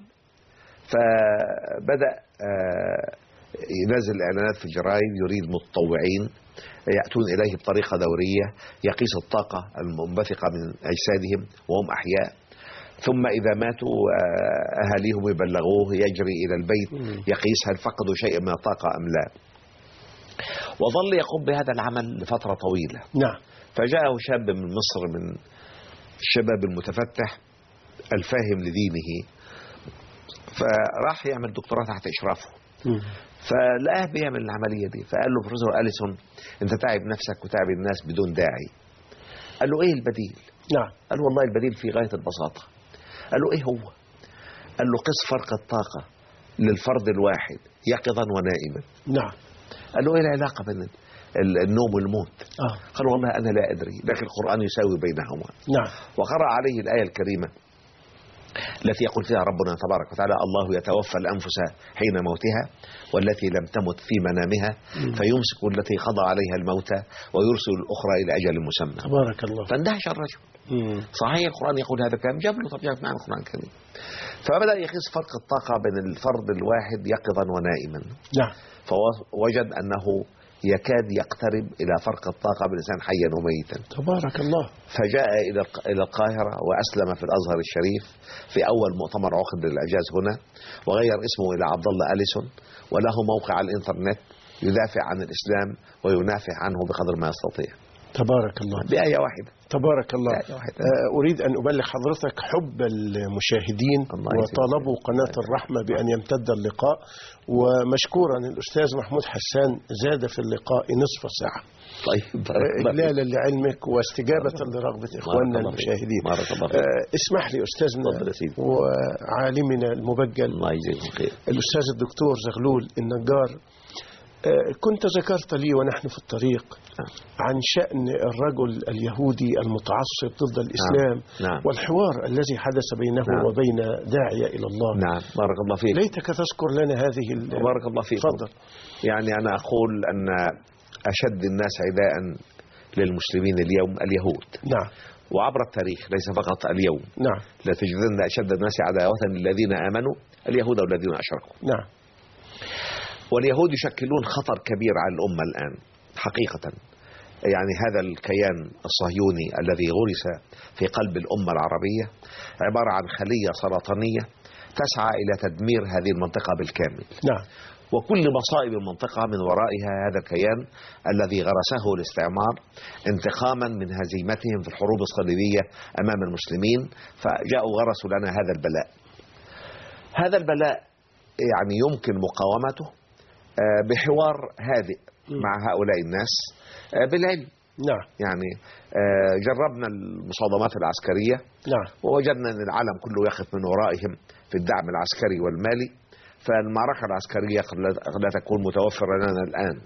فبدأ ينزل إعلانات في الجرائد يريد متطوعين يأتون إليه بطريقة دورية يقيس الطاقة المنبثقة من أجسادهم وهم أحياء، ثم إذا ماتوا أهاليهم يبلغوه، يجري إلى البيت يقيس هل فقدوا شيء من الطاقة أم لا. وظل يقوم بهذا العمل لفترة طويلة. نعم. فجاءه شاب من مصر من الشباب المتفتح الفاهم لدينه، فراح يعمل دكتوراه تحت إشرافه. فلقاه بيعمل العملية دي، فقال له بروفيسور أليسون انت تعب نفسك وتعب الناس بدون داعي. قال له ايه البديل؟ نعم. قال له والله البديل في غاية البساطة. قال له ايه هو؟ قال له قس فرق الطاقة للفرد الواحد يقظا ونائما. نعم. قال له ايه العلاقة بين النوم والموت؟ آه. قال والله انا لا ادري، لكن القرآن يساوي بينهما. نعم. وقرأ عليه الآية الكريمة التي يقول فيها ربنا تبارك وتعالى الله يتوفى الأنفس حين موتها والتي لم تمت في منامها فيمسك التي قضى عليها الموت ويرسل الأخرى إلى أجل مسمى. تبارك الله. فاندهش الرجل. مم. صحيح القرآن يقول هذا الكلام، جاب له ترجمة معنى القرآن الكريم. فبدأ يقيس فرق الطاقة بين الفرد الواحد يقظا ونائما. نعم. فوجد أنه يكاد يقترب إلى فرق الطاقة بالإنسان حيا وميتا. تبارك الله. فجاء إلى إلى القاهرة وأسلم في الأزهر الشريف في أول مؤتمر عقد للإعجاز هنا، وغير اسمه إلى عبد الله أليسون، وله موقع على الإنترنت يدافع عن الإسلام وينافع عنه بقدر ما يستطيع. تبارك الله. بآية واحدة. تبارك الله. بآية واحدة. آه، أريد أن أبلغ حضرتك حب المشاهدين وطلبوا قناة الرحمة بأن يمتد اللقاء، ومشكورا الأستاذ محمود حسان زاد في اللقاء نصف ساعة. طيب إجلالا لعلمك واستجابة لرغبة إخواننا المشاهدين. اسمح لي أستاذنا وعالمنا المبجل الأستاذ الدكتور زغلول النجار، كنت ذكرت لي ونحن في الطريق عن شأن الرجل اليهودي المتعصب ضد الإسلام. نعم. نعم. والحوار الذي حدث بينه نعم. وبين داعية إلى الله. نعم. بارك الله فيك. ليتك تذكر لنا هذه. بارك الله فيك. تفضل. يعني أنا أقول أن أشد الناس عداء للمسلمين اليوم اليهود. نعم. وعبر التاريخ ليس فقط اليوم. نعم. لا تجدن أشد الناس عداوة للذين آمنوا اليهود والذين أشركوا. نعم. واليهود يشكلون خطر كبير على الأمة الآن حقيقة. يعني هذا الكيان الصهيوني الذي غرس في قلب الأمة العربية عبارة عن خلية سرطانية تسعى إلى تدمير هذه المنطقة بالكامل. نعم. وكل مصائب المنطقة من ورائها هذا الكيان الذي غرسه الاستعمار انتقاما من هزيمتهم في الحروب الصليبية أمام المسلمين، فجاءوا غرسوا لنا هذا البلاء. هذا البلاء يعني يمكن مقاومته بحوار هادئ مع هؤلاء الناس بالعلم. نعم. يعني جربنا المصادمات العسكرية. نعم. ووجدنا أن العالم كله يقف من ورائهم في الدعم العسكري والمالي، فالمعركة العسكرية قد لا تكون متوفرة لنا الآن.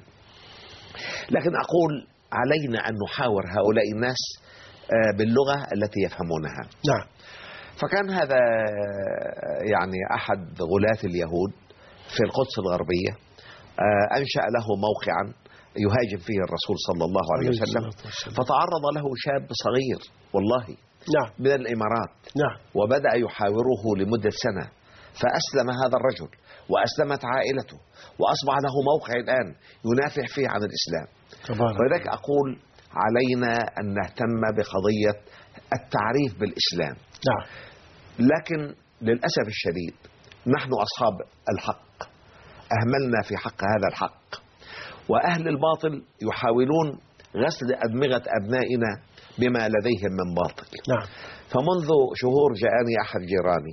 لكن أقول علينا أن نحاور هؤلاء الناس باللغة التي يفهمونها. نعم. فكان هذا يعني أحد غلاة اليهود في القدس الغربية أنشأ له موقعا يهاجم فيه الرسول صلى الله عليه وسلم، فتعرض له شاب صغير والله نعم. من الإمارات. نعم. وبدأ يحاوره لمدة سنة، فأسلم هذا الرجل وأسلمت عائلته وأصبح له موقع الآن ينافع فيه عن الإسلام. ولذلك أقول علينا أن نهتم بقضية التعريف بالإسلام. نعم. لكن للأسف الشديد نحن أصحاب الحق أهملنا في حق هذا الحق، وأهل الباطل يحاولون غسل أدمغة أبنائنا بما لديهم من باطل. نعم. فمنذ شهور جاءني أحد جيراني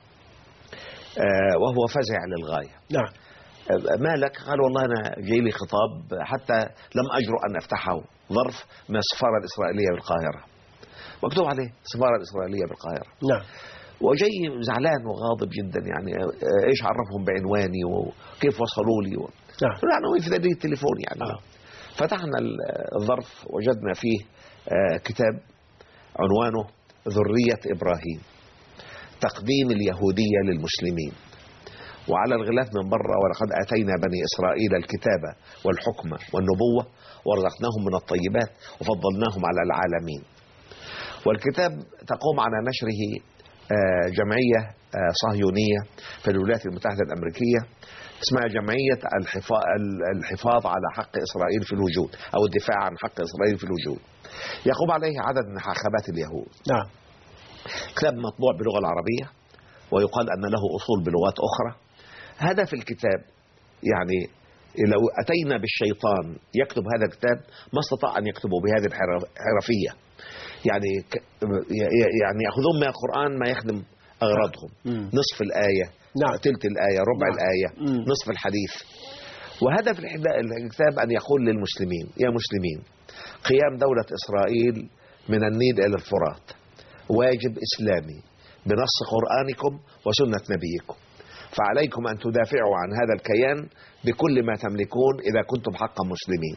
وهو فزع للغاية. نعم. ما لك؟ قال والله أنا جاي لي خطاب حتى لم أجرؤ أن أفتحه، ظرف من السفارة الإسرائيلية بالقاهرة مكتوب عليه السفارة الإسرائيلية بالقاهرة. نعم. وجاي زعلان وغاضب جدا، يعني ايش عرفهم بعنواني وكيف وصلوا لي و... نعم. عنواني في دليل التليفون يعني. آه. فتحنا الظرف وجدنا فيه كتاب عنوانه ذرية إبراهيم، تقديم اليهودية للمسلمين، وعلى الغلاف من بره ولقد أتينا بني إسرائيل الكتابة والحكمة والنبوة ورزقناهم من الطيبات وفضلناهم على العالمين. والكتاب تقوم على نشره جمعية صهيونية في الولايات المتحدة الأمريكية اسمها جمعية الحفاظ على حق إسرائيل في الوجود أو الدفاع عن حق إسرائيل في الوجود. يقوم عليه عدد من حاخامات اليهود. نعم. كتاب مطبوع باللغة العربية ويقال أن له أصول بلغات أخرى. هدف الكتاب يعني لو أتينا بالشيطان يكتب هذا الكتاب ما استطاع أن يكتبه بهذه الحرفية. يعني يعني يأخذون من القرآن ما يخدم أغراضهم. مم. نصف الآية. نعم. تلت الآية، ربع نعم. الآية. مم. نصف الحديث. وهدف الكتاب أن يقول للمسلمين يا مسلمين قيام دولة إسرائيل من النيل إلى الفرات واجب إسلامي بنص قرآنكم وسنة نبيكم، فعليكم أن تدافعوا عن هذا الكيان بكل ما تملكون إذا كنتم حقا مسلمين.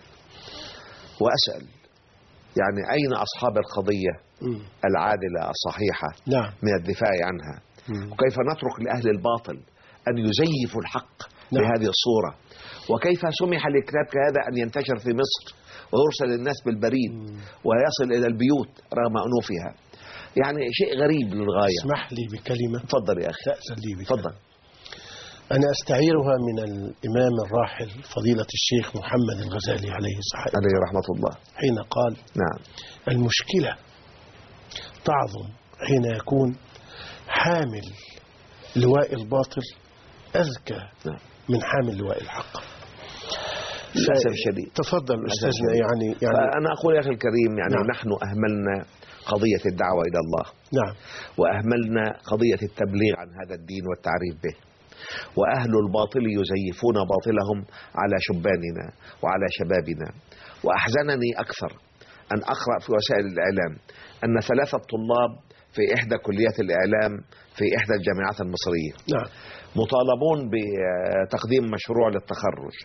وأسأل يعني أين أصحاب القضية العادلة الصحيحة نعم. من الدفاع عنها؟ مم. وكيف نترك لأهل الباطل أن يزيفوا الحق نعم. بهذه الصورة؟ وكيف سمح لكتاب كهذا أن ينتشر في مصر ويرسل الناس بالبريد مم. ويصل إلى البيوت رغم أنوفها؟ يعني شيء غريب للغاية. اسمح لي بكلمة. تفضل يا أخي. تأذن لي بكلمة. تفضل. أنا أستعيرها من الإمام الراحل فضيلة الشيخ محمد الغزالي عليه الصحة عليه رحمة الله حين قال نعم المشكلة تعظم حين يكون حامل لواء الباطل أذكى نعم. من حامل لواء الحق. للأسف الشديد. تفضل أستاذنا. يعني يعني أنا أقول يا أخي الكريم يعني نعم. نحن أهملنا قضية الدعوة إلى الله. نعم. وأهملنا قضية التبليغ عن هذا الدين والتعريف به. وأهل الباطل يزيفون باطلهم على شباننا وعلى شبابنا. وأحزنني أكثر أن أقرأ في وسائل الإعلام أن ثلاثة طلاب في إحدى كليات الإعلام في إحدى الجامعات المصرية نعم. مطالبون بتقديم مشروع للتخرج.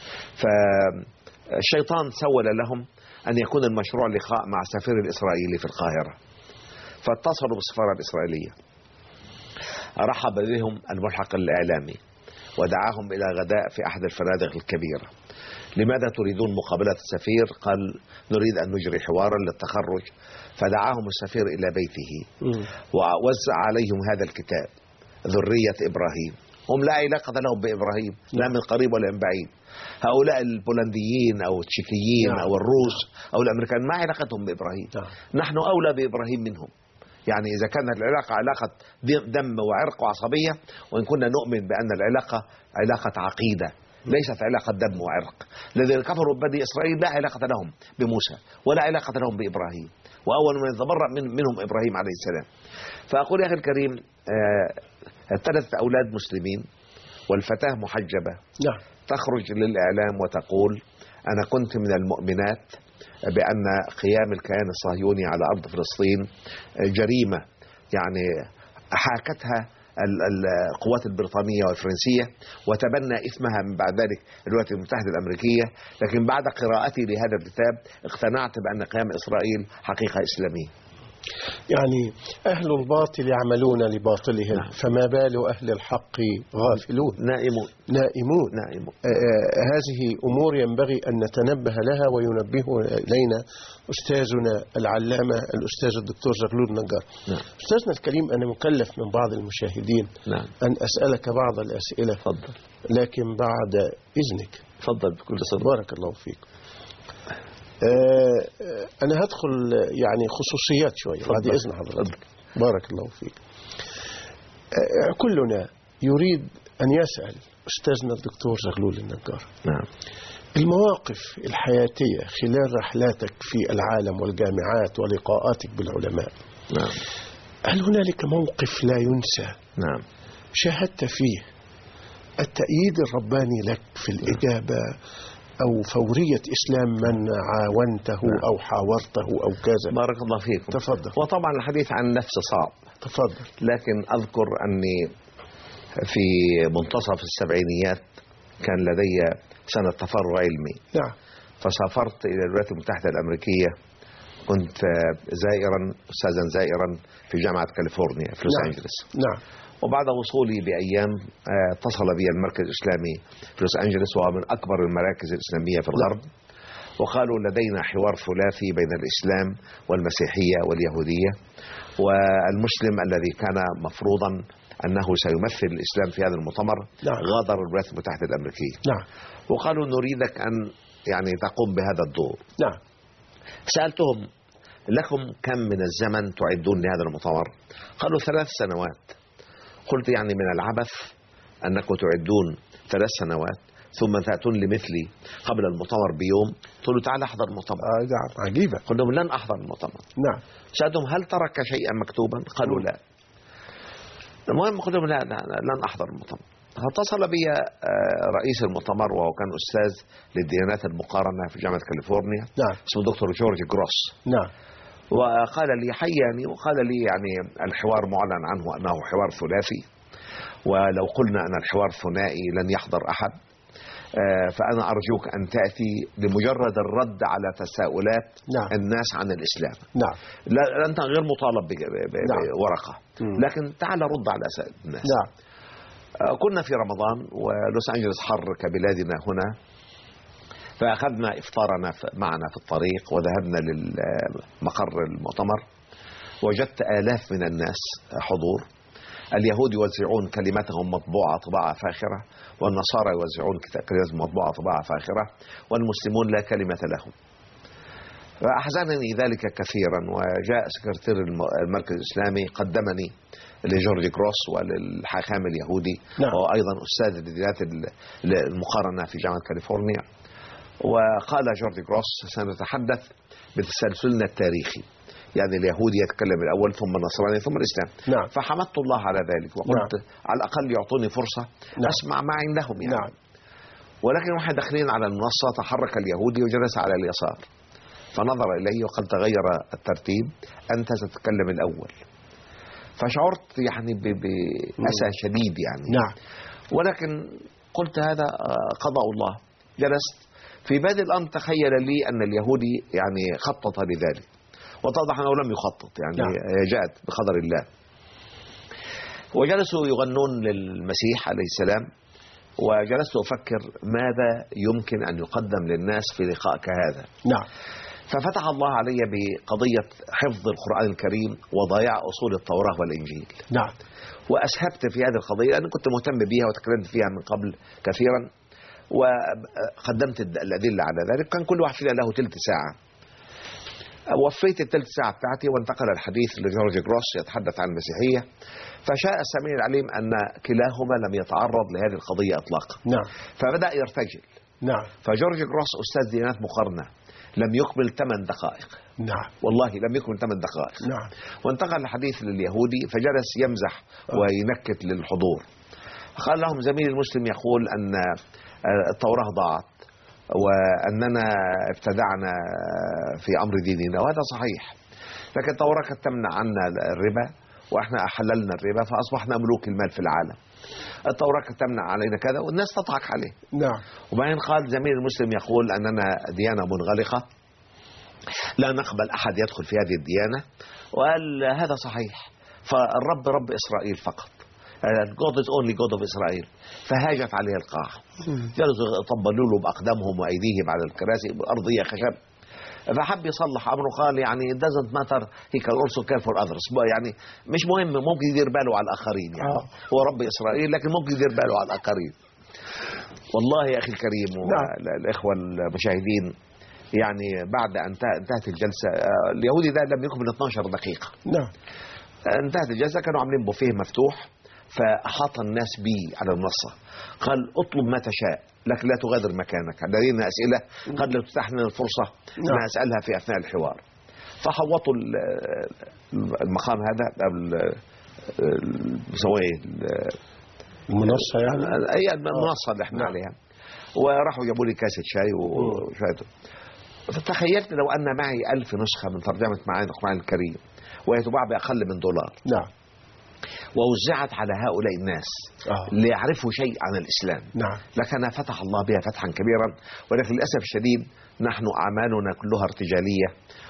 فالشيطان سول لهم أن يكون المشروع لقاء مع السفير الإسرائيلي في القاهرة، فاتصلوا بالسفارة الإسرائيلية، رحب بهم الملحق الإعلامي ودعاهم إلى غداء في أحد الفنادق الكبيرة. لماذا تريدون مقابلة السفير؟ قال نريد أن نجري حوارا للتخرج. فدعاهم السفير إلى بيته ووزع عليهم هذا الكتاب ذرية إبراهيم. هم لا علاقة لهم بإبراهيم لا من قريب ولا من بعيد. هؤلاء البولنديين أو التشيكيين أو الروس أو الأمريكان ما علاقتهم بإبراهيم. نحن أولى بإبراهيم منهم. يعني إذا كانت العلاقة علاقة دم وعرق وعصبية، وإن كنا نؤمن بأن العلاقة علاقة عقيدة ليست علاقة دم وعرق. الذين كفروا بني إسرائيل لا علاقة لهم بموسى ولا علاقة لهم بإبراهيم، وأول من يتبرأ من منهم إبراهيم عليه السلام. فأقول يا أخي الكريم ثلاثة أولاد مسلمين والفتاة محجبة نعم. تخرج للإعلام وتقول أنا كنت من المؤمنات بأن قيام الكيان الصهيوني على أرض فلسطين جريمة، يعني حاكتها القوات البريطانية والفرنسية وتبنى إثمها من بعد ذلك الولايات المتحدة الأمريكية. لكن بعد قراءتي لهذا الكتاب اقتنعت بأن قيام إسرائيل حقيقة إسلامية. يعني أهل الباطل يعملون لباطلهم. نعم. فما بال أهل الحق غافلون نائمون نائمون, نائمون. آه هذه أمور ينبغي أن نتنبه لها وينبه إلينا أستاذنا العلامة الأستاذ الدكتور زغلول نجار. نعم. أستاذنا الكريم، أنا مكلف من بعض المشاهدين نعم. أن أسألك بعض الأسئلة. فضل. لكن بعد إذنك. فضل بكل صدق. بارك الله فيك. آه أنا هدخل يعني خصوصيات شوية بعد إذن حضرتك. بارك الله فيك. آه كلنا يريد أن يسأل أستاذنا الدكتور زغلول النجار. نعم. المواقف الحياتية خلال رحلاتك في العالم والجامعات ولقاءاتك بالعلماء. نعم. هل هنالك موقف لا ينسى نعم. شاهدت فيه التأييد الرباني لك في الإجابة أو فورية إسلام من عاونته أو حاورته أو كذا؟ بارك الله فيكم. تفضل. وطبعا الحديث عن النفس صعب. تفضل. لكن أذكر أني في منتصف السبعينيات كان لدي سنة تفرغ علمي. نعم. فسافرت إلى الولايات المتحدة الأمريكية. كنت زائرا أستاذا زائرا في جامعة كاليفورنيا في لوس نعم. أنجلس. نعم. وبعد وصولي بأيام اتصل بي المركز الإسلامي في لوس أنجلس، وهو من أكبر المراكز الإسلامية في الغرب. وقالوا لدينا حوار ثلاثي بين الإسلام والمسيحية واليهودية، والمسلم الذي كان مفروضا أنه سيمثل الإسلام في هذا المؤتمر نعم. غادر الولايات المتحدة الأمريكية. نعم. وقالوا نريدك أن يعني تقوم بهذا الدور. نعم. سألتهم لكم كم من الزمن تعدون لهذا المؤتمر؟ قالوا ثلاث سنوات. قلت يعني من العبث أنكم تعدون ثلاث سنوات ثم تأتون لمثلي قبل المؤتمر بيوم. قلت تعال أحضر المؤتمر. آه نعم. عجيبة. قلت لهم لن أحضر المؤتمر. نعم. سألتهم هل ترك شيئا مكتوبا؟ قالوا لا. المهم قلت لهم لا, لا, لا لن أحضر المؤتمر. فاتصل بي رئيس المؤتمر وهو كان أستاذ للديانات المقارنة في جامعة كاليفورنيا. نعم. اسمه دكتور جورج جروس. نعم. وقال لي حياني وقال لي يعني الحوار معلن عنه أنه حوار ثلاثي، ولو قلنا أن الحوار ثنائي لن يحضر أحد. فأنا أرجوك أن تأتي لمجرد الرد على تساؤلات نعم. الناس عن الإسلام. نعم. لا أنت غير مطالب بورقة. نعم. لكن تعال رد على الناس. نعم. كنا في رمضان ولوس أنجلس حر كبلادنا هنا، فأخذنا إفطارنا معنا في الطريق وذهبنا للمقر المؤتمر. وجدت آلاف من الناس حضور. اليهود يوزعون كلماتهم مطبوعة طباعة فاخرة، والنصارى يوزعون كلماتهم مطبوعة طباعة فاخرة، والمسلمون لا كلمة لهم. فأحزنني ذلك كثيرا. وجاء سكرتير المركز الإسلامي قدمني لجورج جروس وللحاخام اليهودي. نعم. وهو أيضا أستاذ الديانات المقارنة في جامعة كاليفورنيا. وقال جورج جروس: سنتحدث بتسلسلنا التاريخي، يعني اليهودي يتكلم الأول ثم النصراني ثم الإسلام. نعم. فحمدت الله على ذلك وقلت نعم. على الأقل يعطوني فرصة نعم. أسمع ما عندهم يعني. نعم. ولكن واحد داخلين على المنصة تحرك اليهودي وجلس على اليسار، فنظر إلي وقال: تغير الترتيب، أنت تتكلم الأول. فشعرت يعني بأسى شديد يعني. نعم. ولكن قلت هذا قضاء الله. جلست. في بادئ الأمر تخيل لي أن اليهودي يعني خطط لذلك، واتضح أنه لم يخطط يعني. نعم. جاءت بقدر الله. وجلسوا يغنون للمسيح عليه السلام، وجلست أفكر ماذا يمكن أن يقدم للناس في لقاء كهذا. نعم. ففتح الله علي بقضية حفظ القرآن الكريم وضياع أصول التوراة والإنجيل. نعم. وأسهبت في هذه القضية لأن كنت مهتم بها وتكلمت فيها من قبل كثيرا، وقدمت الأدلة على ذلك. كان كل واحد فينا له تلت ساعة. وفيت التلت ساعة بتاعتي وانتقل الحديث لجورج جروس يتحدث عن المسيحية. فشاء السميع العليم أن كلاهما لم يتعرض لهذه القضية إطلاقا. نعم. فبدأ يرتجل. نعم. فجورج جروس أستاذ ديانات مقارنة لم يكمل ثمان دقائق. نعم. والله لم يكمل ثمان دقائق. نعم. وانتقل الحديث لليهودي فجلس يمزح وينكت للحضور. قال لهم: زميلي المسلم يقول أن التوراة ضاعت وأننا ابتدعنا في أمر ديننا، وهذا صحيح، لكن التوراة كانت تمنع عنا الربا وإحنا أحللنا الربا فأصبحنا ملوك المال في العالم. التوراة كانت تمنع علينا كذا والناس تضحك عليه. نعم. وبعدين قال: زميل المسلم يقول أننا ديانة منغلقة لا نقبل أحد يدخل في هذه الديانة، وقال هذا صحيح، فالرب رب إسرائيل فقط. God is only God of Israel. فهاجت عليه القاعة. جلسوا يطبلوا له بأقدامهم وأيديهم على الكراسي أرضية خشب. فحب يصلح أمره، قال يعني it doesn't matter he can also care for others. يعني مش مهم، ممكن يدير باله على الآخرين يعني. آه. هو رب إسرائيل لكن ممكن يدير باله على الآخرين. والله يا أخي الكريم والإخوة المشاهدين، يعني بعد أن انتهت الجلسة اليهودي ده لم يكمل اثناشر دقيقة. نعم. انتهت الجلسة، كانوا عاملين بوفيه مفتوح، فأحاط الناس بي على المنصة. قال: اطلب ما تشاء لكن لا تغادر مكانك، لدينا أسئلة قد لو تتاح لنا الفرصة أن أسألها في أثناء الحوار. فحوطوا المقام هذا بسويه المنصة يعني أي المنصة اللي احنا عليها، وراحوا جابوا لي كاسة شاي وشاي. فتخيلت لو أن معي ألف نسخة من ترجمة معاني القرآن الكريم وهي تباع بأقل من دولار. نعم. ووزعت على هؤلاء الناس آه. ليعرفوا شيء عن الإسلام. نعم. لكن فتح الله بها فتحا كبيرا، ولكن للأسف الشديد نحن أعمالنا كلها ارتجالية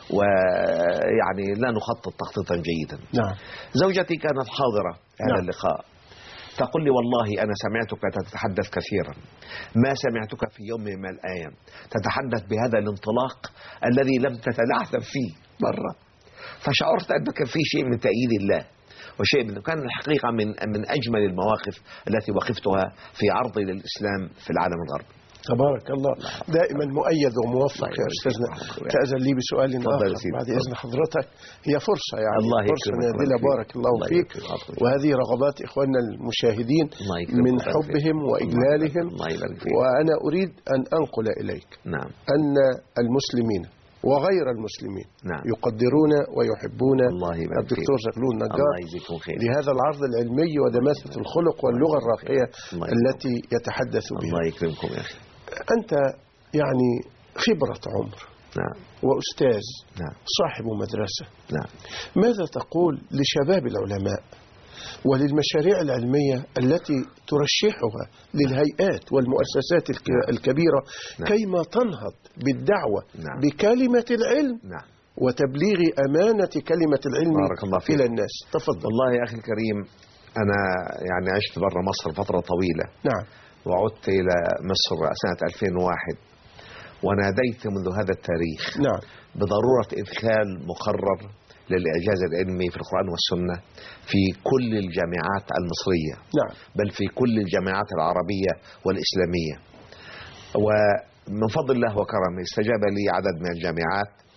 ويعني لا نخطط تخطيطا جيدا. نعم. زوجتي كانت حاضرة هذا نعم. اللقاء، تقول لي: والله أنا سمعتك تتحدث كثيرا، ما سمعتك في يوم من الأيام تتحدث بهذا الانطلاق الذي لم تتلعثم فيه مرة. فشعرت أن كان في شيء من تأييد الله وشيء من كان الحقيقة من من أجمل المواقف التي وقفتها في عرضي للإسلام في العالم الغربي. تبارك الله، دائما مؤيد وموفق يا أستاذنا. تأذن لي بسؤال آخر بعد إذن حضرتك، هي فرصة يعني الله فرصة نادلة، بارك الله الله فيك. وهذه رغبات إخواننا المشاهدين من حبهم وإجلالهم، وأنا أريد أن أنقل إليك نعم. أن المسلمين وغير المسلمين نعم. يقدرون ويحبون الدكتور زغلول نجار لهذا العرض العلمي ودماسة الخلق واللغة الراقية التي يتحدث بها. الله يكرمكم يا أخي. أنت يعني خبرة عمر نعم. وأستاذ نعم. صاحب مدرسة نعم. ماذا تقول لشباب العلماء وللمشاريع العلمية التي ترشحها للهيئات والمؤسسات الكبيرة نعم. كيما تنهض بالدعوة نعم. بكلمة العلم نعم. وتبليغ أمانة كلمة العلم إلى الناس؟ تفضل. والله يا أخي الكريم، أنا يعني عشت برا مصر فترة طويلة نعم. وعدت إلى مصر سنة ألفين وواحد، وناديت منذ هذا التاريخ نعم. بضرورة إدخال مقرر للإعجاز العلمي في القرآن والسنة في كل الجامعات المصرية نعم. بل في كل الجامعات العربية والإسلامية. ومن فضل الله وكرمه استجاب لي عدد من الجامعات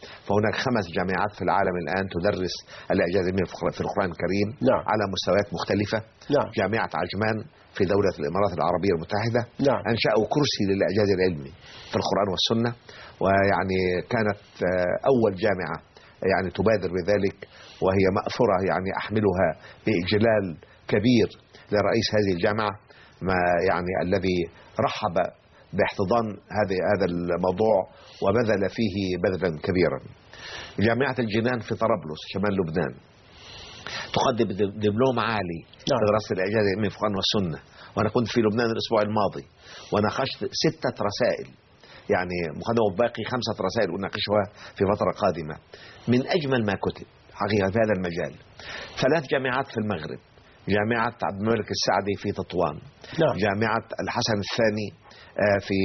فهناك خمس جامعات في العالم الآن تدرس الإعجاز العلمي في القرآن الكريم نعم. على مستويات مختلفة. نعم. جامعة عجمان في دولة الإمارات العربية المتحدة نعم. أنشأوا كرسي للإعجاز العلمي في القرآن والسنة، ويعني كانت أول جامعة يعني تبادر بذلك، وهي مأثرة يعني أحملها بإجلال كبير لرئيس هذه الجامعة، ما يعني الذي رحب باحتضان هذا هذا الموضوع وبذل فيه بذلا كبيرا. جامعة الجنان في طرابلس شمال لبنان تقدم دبلوم عالي نعم. في دراسة الإعجاز العلمي في القرآن والسنة، وأنا كنت في لبنان الأسبوع الماضي وناقشت ستة رسائل، يعني مقدمة باقي خمسة رسائل أناقشها في فترة قادمة من أجمل ما كتب حقيقة في هذا المجال. ثلاث جامعات في المغرب، جامعة عبد الملك السعدي في تطوان، نعم. جامعة الحسن الثاني في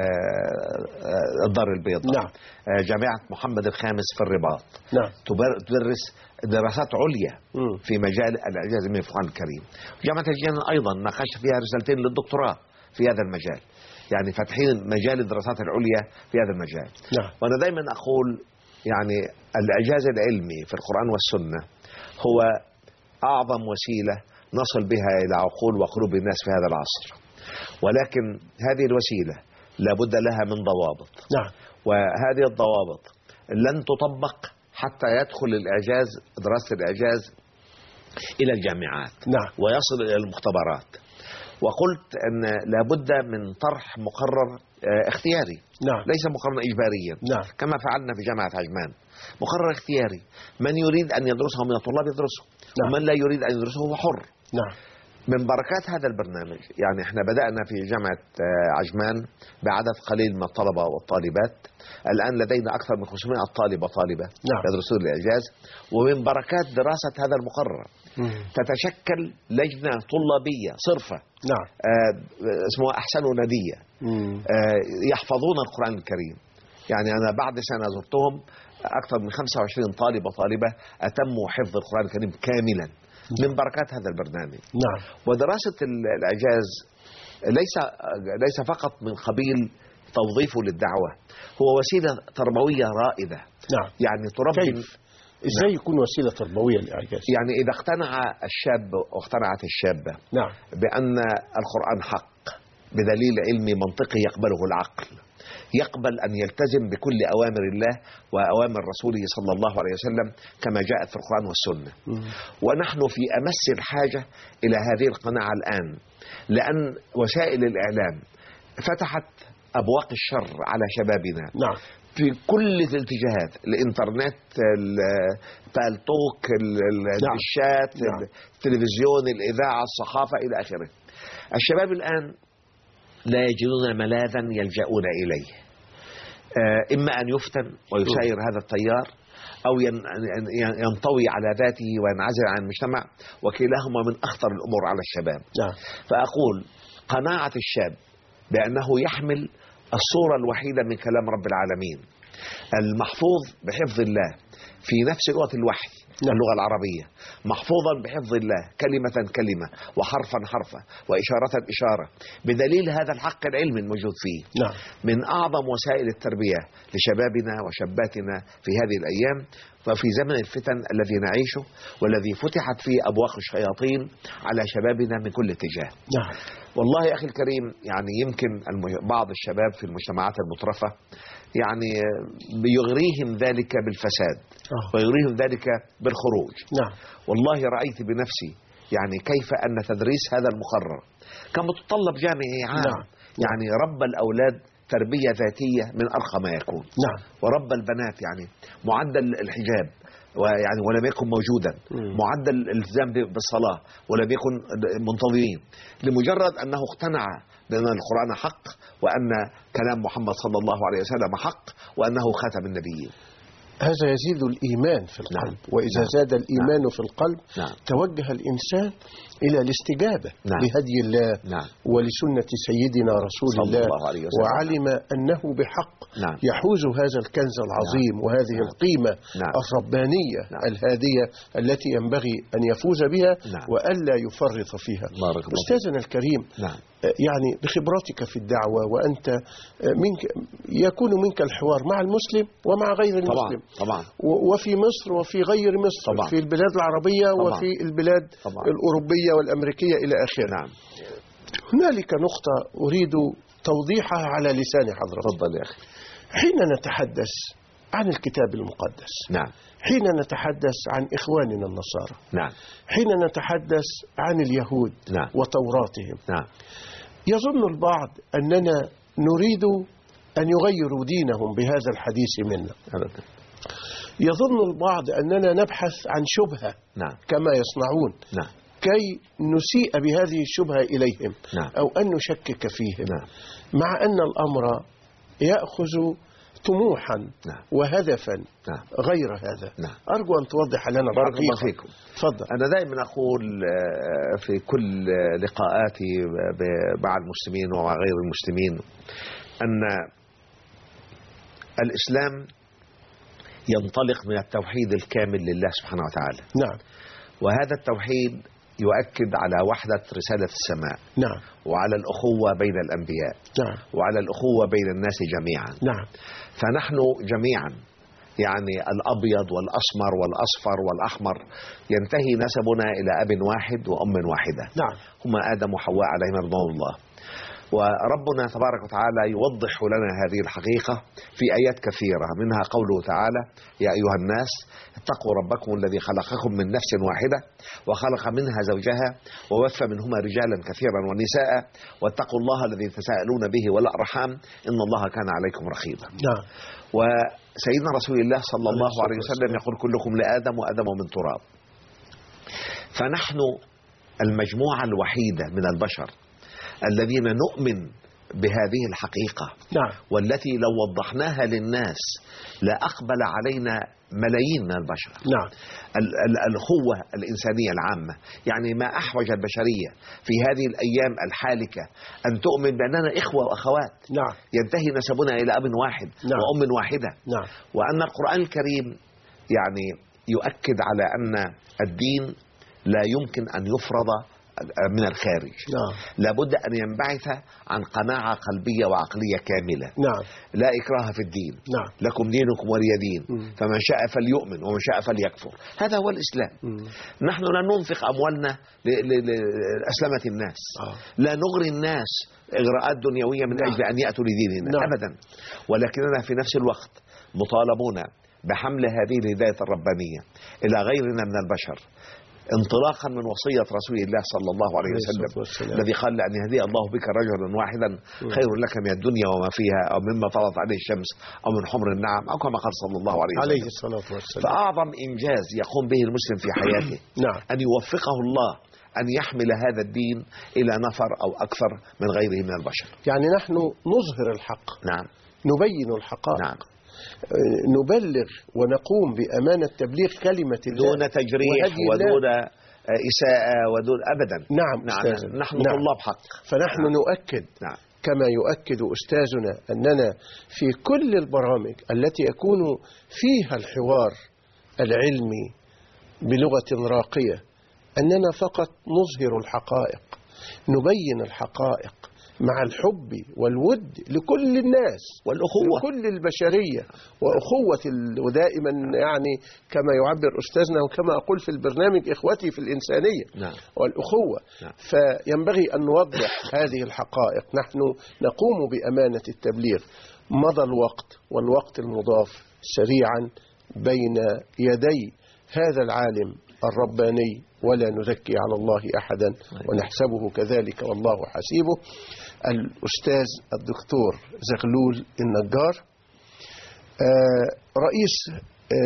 الدار البيضاء، نعم. جامعة محمد الخامس في الرباط، نعم. تدرس دراسات عليا مم. في مجال الإعجاز العلمي في القرآن الكريم. جامعة الجنان أيضا ناقشت فيها رسالتين للدكتوراه في هذا المجال، يعني فاتحين مجال الدراسات العليا في هذا المجال. نعم. وأنا دائما أقول يعني الإعجاز العلمي في القرآن والسنة هو أعظم وسيلة نصل بها إلى عقول وقلوب الناس في هذا العصر، ولكن هذه الوسيلة لابد لها من ضوابط. نعم. وهذه الضوابط لن تطبق حتى يدخل الإعجاز دراسة الإعجاز إلى الجامعات نعم. ويصل إلى المختبرات. وقلت أن لابد من طرح مقرر اختياري، نعم. ليس مقررا إجباريا، نعم. كما فعلنا في جامعة عجمان. مقرر اختياري، من يريد أن يدرسه من الطلاب يدرسه، نعم. ومن لا يريد أن يدرسه هو حر. نعم. من بركات هذا البرنامج يعني احنا بدأنا في جامعة عجمان بعدد قليل من الطلبة والطالبات، الآن لدينا أكثر من خمسمائة طالب وطالبة نعم. يدرسون الإعجاز. ومن بركات دراسة هذا المقرر مم. تتشكل لجنة طلابية صرفة، نعم. آه اسمها أحسن ندية، آه يحفظون القرآن الكريم. يعني أنا بعد سنة زرتهم أكثر من خمسة وعشرين طالب وطالبة أتموا حفظ القرآن الكريم كاملا من بركات هذا البرنامج. نعم. ودراسة الإعجاز ليس ليس فقط من قبيل توظيفه للدعوة، هو وسيلة تربوية رائدة. نعم. يعني تربي. كيف؟ ازاي يكون وسيلة تربوية للإعجاز؟ يعني إذا اقتنع الشاب واقتنعت الشابة نعم. بأن القرآن حق بدليل علمي منطقي يقبله العقل، يقبل أن يلتزم بكل أوامر الله وأوامر رسوله صلى الله عليه وسلم كما جاءت في القرآن والسنة. مم. ونحن في أمس الحاجة إلى هذه القناعة الآن، لأن وسائل الإعلام فتحت أبواق الشر على شبابنا. نعم. في كل الاتجاهات، الإنترنت، البالتوك، نعم. الشات، نعم. التلفزيون، الإذاعة، الصحافة إلى آخره. الشباب الآن لا يجدون ملاذا يلجؤون إليه، إما أن يفتن ويسير هذا التيار أو ينطوي على ذاته وينعزل عن المجتمع، وكلاهما من أخطر الأمور على الشباب. نعم. فأقول قناعة الشاب بأنه يحمل الصورة الوحيدة من كلام رب العالمين المحفوظ بحفظ الله في نفس لغة الوحي، نعم. اللغة العربية محفوظا بحفظ الله كلمة كلمة وحرفا حرفا وإشارة إشارة، بدليل هذا الحق العلمي الموجود فيه. نعم. من أعظم وسائل التربية لشبابنا وشاباتنا في هذه الأيام وفي زمن الفتن الذي نعيشه، والذي فتحت فيه أبواق الشياطين على شبابنا من كل اتجاه. نعم. والله يا أخي الكريم، يعني يمكن بعض الشباب في المجتمعات المترفة يعني يغريهم ذلك بالفساد أوه. ويغريهم ذلك بالخروج. نعم. والله رأيت بنفسي يعني كيف أن تدريس هذا المقرر كان متطلب جامعي عام. نعم. يعني رب الأولاد تربية ذاتية من أرقى ما يكون. نعم. ورب البنات يعني معدل الحجاب ويعني ولم يكن موجودا، مم. معدل الالتزام بالصلاة ولم يكن منتظمين، لمجرد أنه اقتنع بأن القرآن حق وأن كلام محمد صلى الله عليه وسلم حق وأنه خاتم النبيين. هذا يزيد الإيمان في القلب. نعم. وإذا نعم. زاد الإيمان نعم. في القلب نعم. توجه الإنسان إلى الاستجابة نعم. لهدي الله نعم. ولسنة سيدنا رسول صلى الله, الله عليه وسلم. وعلم أنه بحق نعم. يحوز هذا الكنز العظيم. نعم. وهذه نعم. القيمة نعم. الربانية نعم. الهادية التي ينبغي أن يفوز بها نعم. وألا يفرط فيها. بارك الله. أستاذنا الكريم، نعم. يعني بخبرتك في الدعوة وأنت منك يكون منك الحوار مع المسلم ومع غير المسلم طبعا طبعا. وفي مصر وفي غير مصر طبعا. في البلاد العربية طبعا. وفي البلاد طبعا. الأوروبية والأمريكية إلى آخره. نعم. هنالك نقطة أريد توضيحها على لسان حضرتك. تفضل يا أخي. حين نتحدث عن الكتاب المقدس، نعم، حين نتحدث عن إخواننا النصارى، نعم، حين نتحدث عن اليهود، نعم، وتوراتهم، نعم، يظن البعض أننا نريد أن يغيروا دينهم بهذا الحديث منا. أبدا. يظن البعض أننا نبحث عن شبهة، نعم، كما يصنعون، نعم، كي نسيء بهذه الشبهة إليهم، نعم، أو أن نشكك فيهم، نعم، مع أن الأمر يأخذ طموحا نعم. وهدفا نعم. غير هذا. نعم. أرجو أن توضح لنا بارك الله الحقيقة. فيكم. تفضل. أنا دائما أقول في كل لقاءاتي مع المسلمين ومع غير المسلمين أن الإسلام ينطلق من التوحيد الكامل لله سبحانه وتعالى. نعم. وهذا التوحيد يؤكد على وحدة رسالة السماء. نعم. وعلى الأخوة بين الأنبياء. نعم. وعلى الأخوة بين الناس جميعا. نعم. فنحن جميعا يعني الأبيض والأسمر والأصفر والأحمر ينتهي نسبنا إلى أب واحد وأم واحدة. نعم. هما آدم وحواء عليهما رضوان الله. وربنا تبارك وتعالى يوضح لنا هذه الحقيقة في آيات كثيرة، منها قوله تعالى: يا أيها الناس اتقوا ربكم الذي خلقكم من نفس واحدة وخلق منها زوجها وبث منهما رجالا كثيرا ونساء واتقوا الله الذي تساءلون به والأرحام إن الله كان عليكم رقيبا. نعم. وسيدنا رسول الله صلى الله عليه وسلم يقول: كلكم لآدم وآدم من تراب. فنحن المجموعة الوحيدة من البشر الذين نؤمن بهذه الحقيقة. نعم. والتي لو وضحناها للناس لا أقبل علينا ملايين من البشر. نعم. الأخوة الإنسانية العامة، يعني ما أحوج البشرية في هذه الأيام الحالكة أن تؤمن بأننا إخوة وأخوات. نعم. ينتهي نسبنا إلى أب واحد. نعم. وأم واحدة. نعم. وأن القرآن الكريم يعني يؤكد على أن الدين لا يمكن أن يفرض من الخارج. نعم. لابد أن ينبعث عن قناعة قلبية وعقلية كاملة. نعم. لا إكراه في الدين. نعم. لكم دينكم ولي دين. م. فمن شاء فليؤمن ومن شاء فليكفر. هذا هو الإسلام. م. نحن لا ننفق أموالنا لأسلمة الناس. آه. لا نغري الناس إغراءات دنيوية من نعم. أجل أن يأتوا لديننا. نعم. أبدا. ولكننا في نفس الوقت مطالبون بحمل هذه الهداية الربانية إلى غيرنا من البشر، انطلاقا من وصية رسول الله صلى الله عليه وسلم الذي قال: لأن يهدي الله بك رجلا واحدا خير لك من الدنيا وما فيها، أو مما فرض عليه الشمس، أو من حمر النعم، أو كما قال صلى الله عليه وسلم. عليه الصلاة والسلام. فأعظم إنجاز يقوم به المسلم في حياته نعم. أن يوفقه الله أن يحمل هذا الدين إلى نفر أو أكثر من غيره من البشر. يعني نحن نظهر الحق. نعم. نبين الحقائق. نعم. نبلغ ونقوم بأمانة تبليغ كلمة الله دون تجريح ودون إساءة ودون أبدا. نعم. نعم. نحن نعم. طلاب حق. فنحن نعم. نؤكد نعم. كما يؤكد أستاذنا أننا في كل البرامج التي يكون فيها الحوار العلمي بلغة راقية أننا فقط نظهر الحقائق، نبين الحقائق مع الحب والود لكل الناس والأخوة لكل البشرية وأخوة. ودائما يعني كما يعبر أستاذنا وكما أقول في البرنامج: إخوتي في الإنسانية. نعم. والأخوة. نعم. فينبغي أن نوضح هذه الحقائق. نحن نقوم بأمانة التبليغ. مضى الوقت والوقت المضاف سريعا بين يدي هذا العالم الرباني، ولا نزكي على الله أحدا ونحسبه كذلك والله حسيبه، الأستاذ الدكتور زغلول النجار، رئيس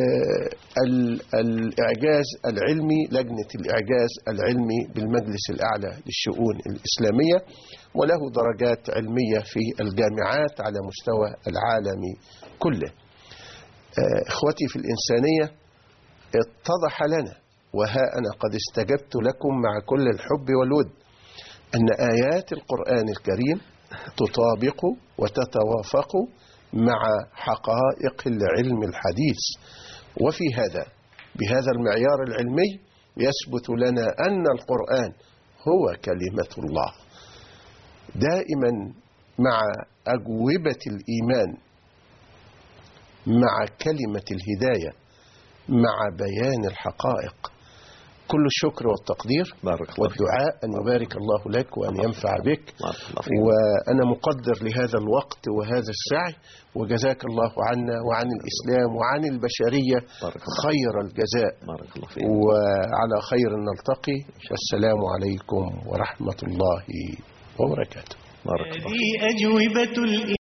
الإعجاز العلمي، لجنة الإعجاز العلمي بالمجلس الأعلى للشؤون الإسلامية، وله درجات علمية في الجامعات على مستوى العالم كله. إخوتي في الإنسانية، اتضح لنا وها أنا قد استجبت لكم مع كل الحب والود أن آيات القرآن الكريم تطابق وتتوافق مع حقائق العلم الحديث. وفي هذا بهذا المعيار العلمي يثبت لنا أن القرآن هو كلمة الله. دائما مع أجوبة الإيمان، مع كلمة الهداية، مع بيان الحقائق. كل الشكر والتقدير والدعاء أن يبارك الله لك وأن ينفع بك، وأنا مقدر لهذا الوقت وهذا السعي، وجزاك الله عنا وعن الإسلام وعن البشرية خير الجزاء، وعلى خير نلتقي، والسلام عليكم ورحمة الله وبركاته. هذه أجوبة